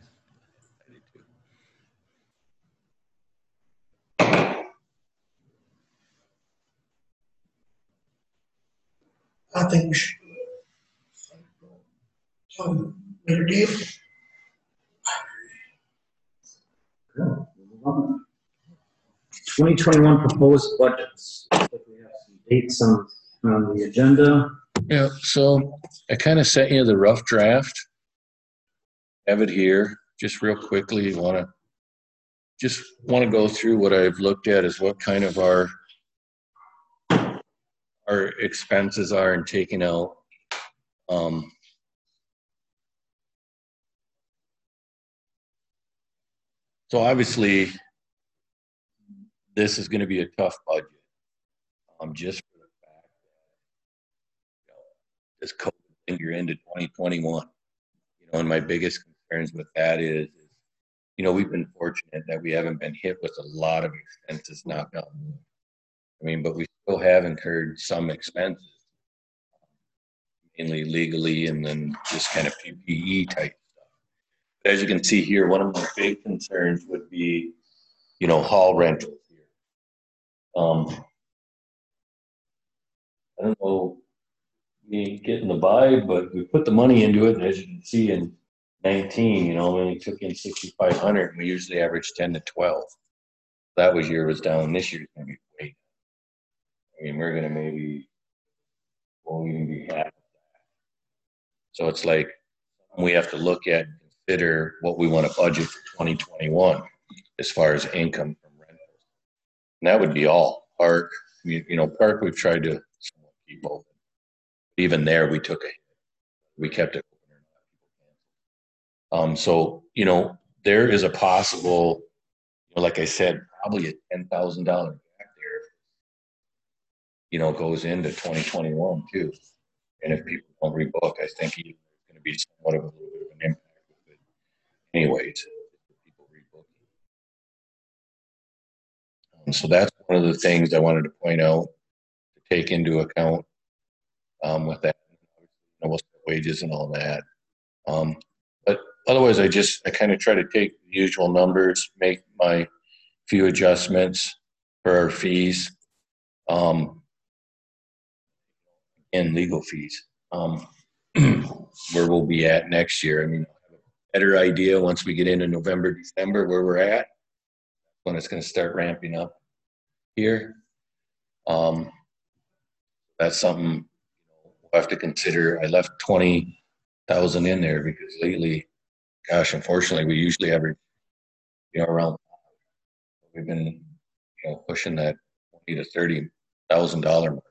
I think we should. Mayor Dave? 2021 proposed budgets. We have some dates on the agenda. Yeah, so I kind of sent you the rough draft. Have it here, just real quickly. Want to go through what I've looked at as what kind of our expenses are and taking out. So obviously, this is going to be a tough budget. Just for the fact that this COVID thing, you're into 2021. You know, and my biggest concerns with that is, you know, we've been fortunate that we haven't been hit with a lot of expenses, knock on wood. I mean, but we still have incurred some expenses, mainly legally and then just kind of PPE type stuff. But as you can see here, one of my big concerns would be hall rentals here. I don't know, we ain't getting the vibe, but we put the money into it, and as you can see in 19, we only took in 6,500, and we usually average 10 to 12. That year was down. This year's gonna be way down. I mean, we're gonna maybe won't even be half. So it's like we have to look at and consider what we want to budget for 2021 as far as income from rentals. And that would be all. Park, park we've tried to keep open. Even there, we took we kept it open. So, there is a possible, like I said, probably a $10,000 back there, goes into 2021 too. And if people don't rebook, I think it's going to be somewhat of a little bit of an impact with it. Anyways, people rebooking. So that's one of the things I wanted to point out, to take into account with that, wages and all that. But otherwise, I kind of try to take the usual numbers, make my few adjustments for our fees, and legal fees, where we'll be at next year. I mean, I'll have a better idea once we get into November, December, where we're at, when it's going to start ramping up here. That's something we'll have to consider. I left 20,000 in there because lately, gosh, unfortunately, we usually average, around. We've been, pushing that $20,000 to $30,000 mark.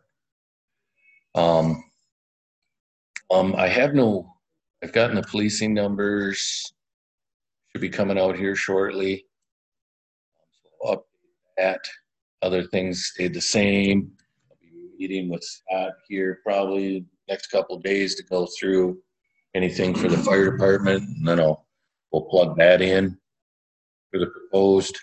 I've gotten the policing numbers, should be coming out here shortly. So up that, other things stayed the same. I'll be meeting with Scott here probably next couple of days to go through anything for the fire department, and then we'll plug that in for the proposed.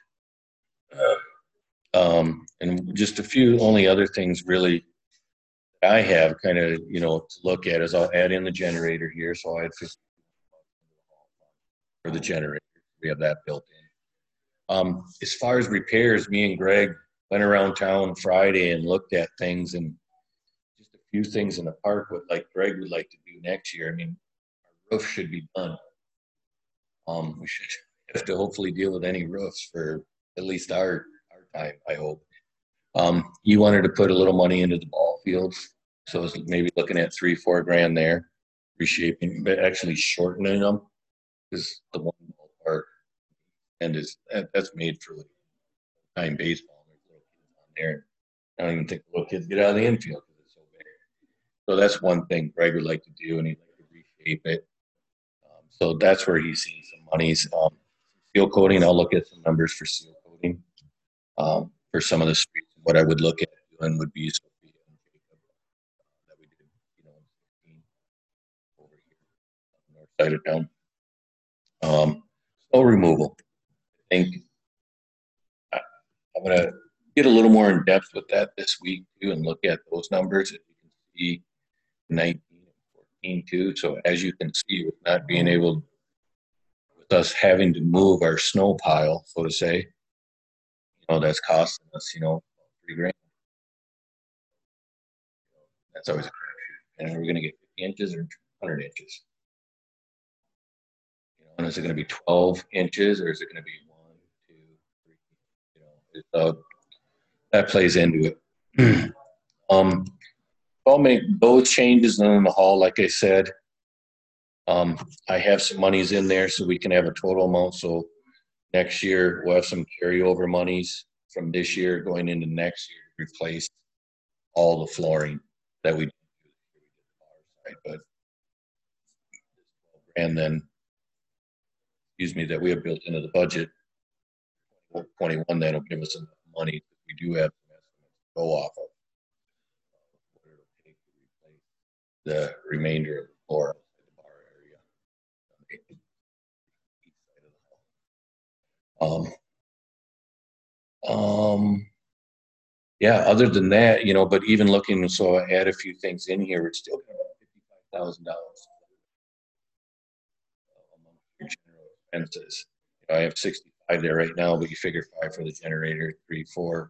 And just a few only other things really I have kind of, to look at is I'll add in the generator here. So I had 50 for the generator. We have that built in. As far as repairs, me and Greg went around town Friday and looked at things, and just a few things in the park like Greg would like to do next year. I mean, our roof should be done. We should have to hopefully deal with any roofs for at least our time, I hope. You wanted to put a little money into the ball fields, so it's maybe looking at $3-4 grand there, reshaping, but actually shortening them, because the one ballpark and that's made for time baseball. There's little kids on there. I don't even think the little kids get out of the infield because it's so big. So that's one thing Greg would like to do, and he'd like to reshape it. So that's where he's seeing some monies. Seal coating, I'll look at some numbers for seal coating for some of the streets. What I would look at doing would be Sophia and Jacob that we did, over here on the north side of town. Snow removal. I think I'm going to get a little more in depth with that this week too, and look at those numbers. As you can see, 19 and 14 too. So as you can see, with not being able, with us having to move our snow pile, so to say, that's costing us, $3 grand. That's always a crapshoot. And we're going to get 50 inches or 100 inches. And is it going to be 12 inches or is it going to be 1, 2, 3? That plays into it. I'll make those changes, and then in the hall, like I said, I have some monies in there so we can have a total amount. So next year we'll have some carryover monies from this year going into next year to replace all the flooring that we did. But and then, that we have built into the budget 21, that'll give us enough money. We do have some estimates to go off of what it'll take to replace the remainder of the floor in the bar area on the east side of the hall. Yeah, other than that, but even looking, so I add a few things in here, it's still about $55,000 among your general expenses. I have 65 5 there right now, but you figure 5 for the generator, 3, 4.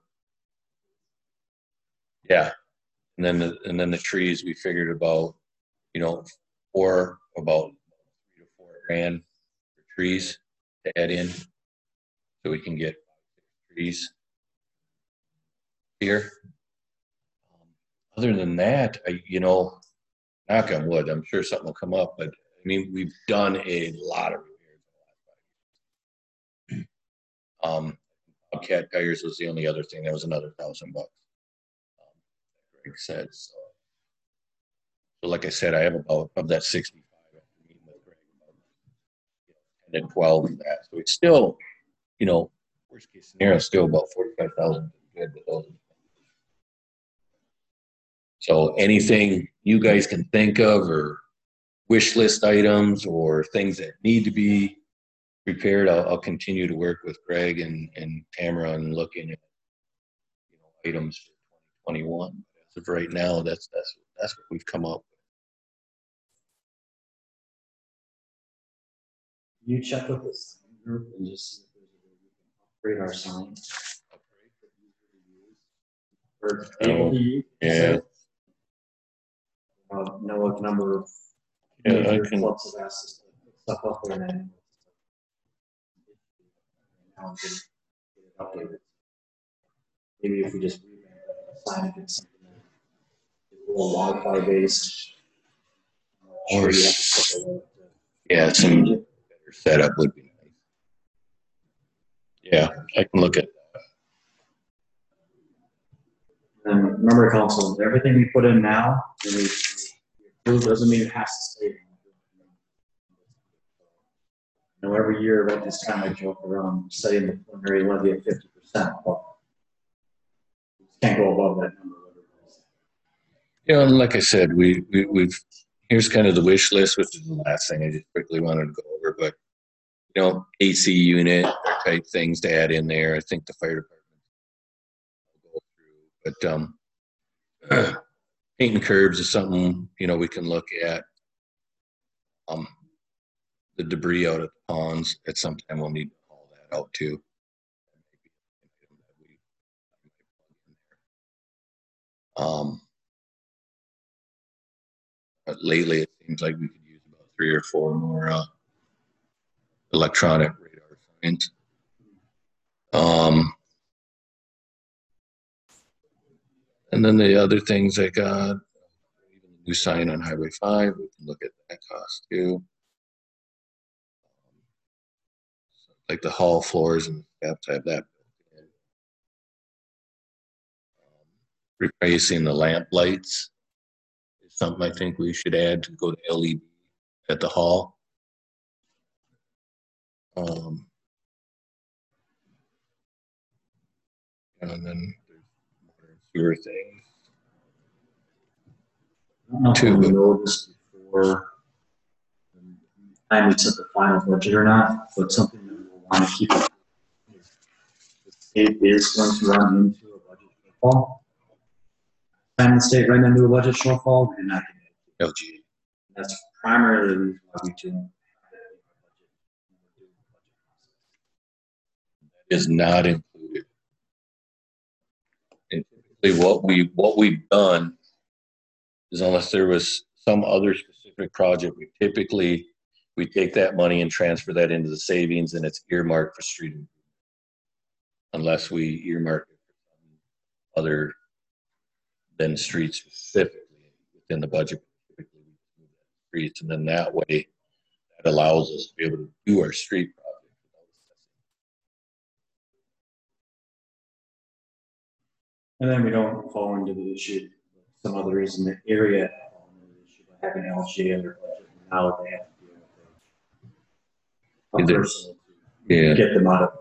Yeah. And then the trees, we figured about, you know, about 3 to 4 grand for trees to add in, so we can get trees here. Other than that, you know, knock on wood, I'm sure something will come up, but I mean, we've done a lot of repairs in the last 5 years. Bobcat tires was the only other thing. That was another $1,000. Greg said so. So like I said, I have about of that 65 after meeting with Greg, about 10 and 12 of that. So it's still, you know, worst case scenario, still about 45,000 good with those. So anything you guys can think of, or wish list items, or things that need to be prepared, I'll continue to work with Greg and Tamara on looking at, you know, items for 2021. As of right now, that's what we've come up with. You check with this group and just see if there's a way we can upgrade our sign. Or able to use. Yeah. Know what number of Yeah, clubs have asked us to put stuff up there and now get it updated. Maybe if we just sign it, something a little Wi-Fi based. Or yeah, some better setup would be nice. Yeah, I can look at that. And remember, council, everything we put in now, we approve doesn't mean it has to stay. You know, every year at this time I joke around setting the preliminary levy at 50%. Well, can't go above that number. You know, and like I said, we've here's kind of the wish list, which is the last thing I just quickly wanted to go over. But you know, AC unit type things to add in there. I think the fire department will go through. But painting curbs is something, you know, we can look at. The debris out at the ponds, at some time we'll need to haul that out too. But lately it seems like we could use about 3 or 4 more electronic radar signs. And then the other things I got, even a new sign on Highway 5, we can look at that cost too. Like the hall floors and steps, I have that built in. Replacing the lamp lights is something I think we should add to go to LED at the hall. And then there's fewer things. I don't know if we know this before the time we set the final budget or not, but something that we'll want to keep. The state is going to run into a budget shortfall. Time the state ran into a budget shortfall, we're not going to. LG. That's primarily the reason why we do. Is not included. And typically what we've done is, unless there was some other specific project, we take that money and transfer that into the savings, and it's earmarked for street improvement. Unless we earmark it for some other than streets specifically within the budget, typically we move that streets, and then that way that allows us to be able to do our street project. And then we don't fall into the issue, some others in the area fall into the issue by having LG in their budget. Now they have to deal with a person to get them out of.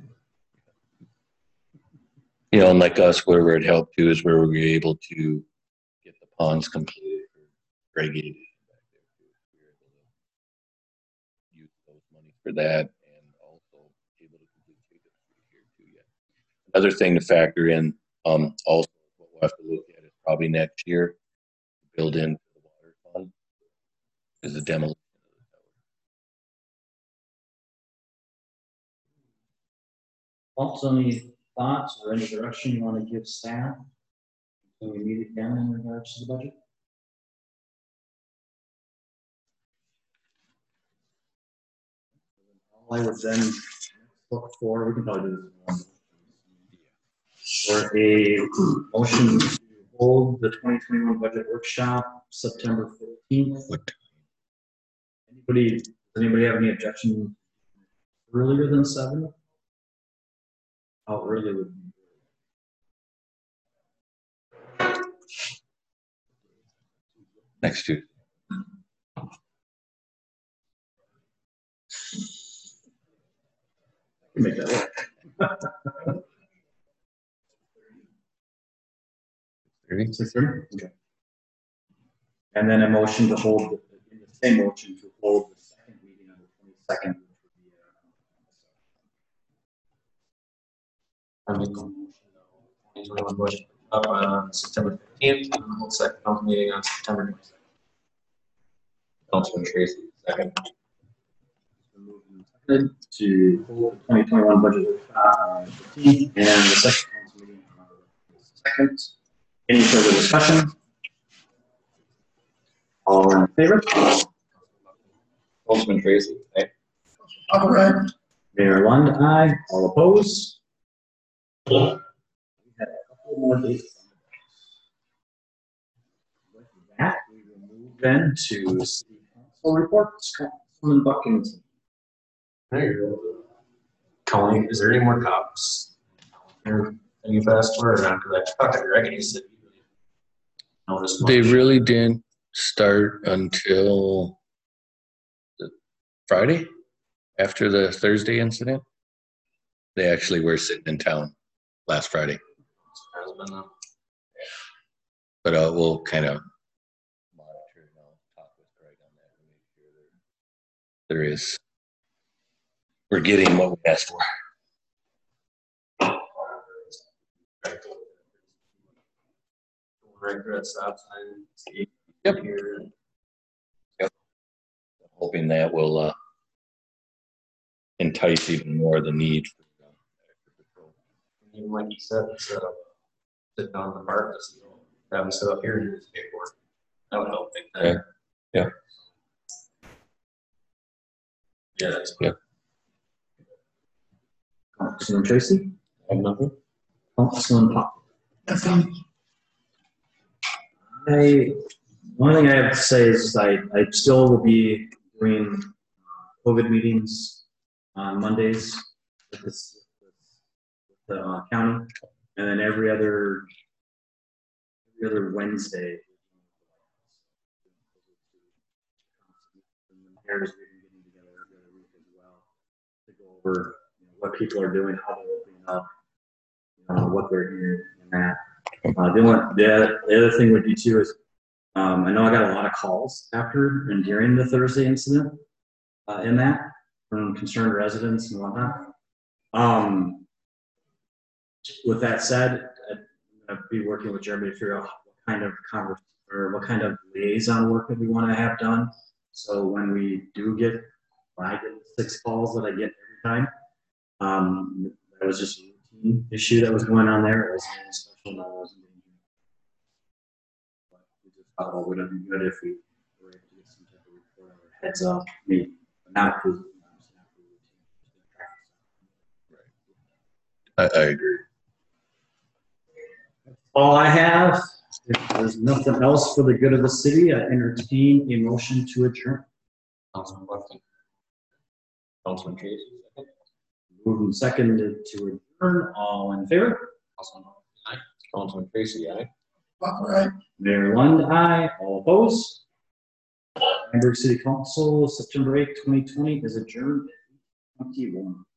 You know, and like us, where it helped too is where we were able to get the ponds completed for irrigated. We were able to use those money for that, and also able to complete here too. Yeah. Another thing to factor in, also what we'll have to look at is probably next year, build into the water fund, is the demolition. Thoughts, any thoughts or any direction you want to give staff? So we meet again in regards to the budget? I would then look for, we can probably do this for a motion to hold the 2021 budget workshop September 15th. Does anybody have any objection earlier than 7? How early would be? Next Tuesday. Make that work. 6:30? Okay. And then a motion to hold, in the same motion to hold the second meeting on the 22nd. I make a motion, 2021 budget up on September 15th, and the whole second council meeting on September 22nd. Councilman Tracy, second. To hold the 2021 budget workshop on the 15th and the second council meeting on the 2nd. Any further discussion? All in favor? Councilman Tracy, aye. All right. Mayor Lund, aye. All opposed? We have a couple more dates. With that, we will move then to city council reports. Councilman Buckington. There you go. Colleen, is there any more cops? Any fast word or not? Because I talked to Greg and he said he really noticed much. They really didn't start until Friday after the Thursday incident. They actually were sitting in town last Friday. But we'll kind of monitor and I'll talk with Greg on that and make sure that there is. We're getting what we asked for. Right there at stop sign. Yep. Yep. Hoping that will entice even more the need for patrol. Even like you said, sit down in the park, have them sit up here and do this paperwork. That would help big time. Yeah. Yeah, that's Yep. Councilman Tracy? I have nothing. Councilman Pop? The only thing I have to say is I still will be doing COVID meetings on Mondays with the county, and then every other Wednesday. Mayor's getting together every other week as well to go over what people are doing, how they're opening up, what they're hearing, and that. The other thing would be too is I know I got a lot of calls after and during the Thursday incident in that from concerned residents and whatnot. With that said, I'd be working with Jeremy to figure out what kind of what kind of liaison work that we want to have done. So when we do get, when I get 6 calls that I get every time, that was just a routine issue that was going on there. It wasn't any special knowledge. But we just thought, well, would it be good if we were able to get some type of report or heads up, maybe not for I agree. all I have. If there's nothing else for the good of the city, I entertain a motion to adjourn. Councilman Buckton. Councilman Tracy. Moved and seconded to adjourn. All in favor? Councilman Buckton, aye. Councilman Tracy, aye. All right. Mayor Lund, aye. All opposed? Hamburg City Council, September 8th, 2020 is adjourned at 21.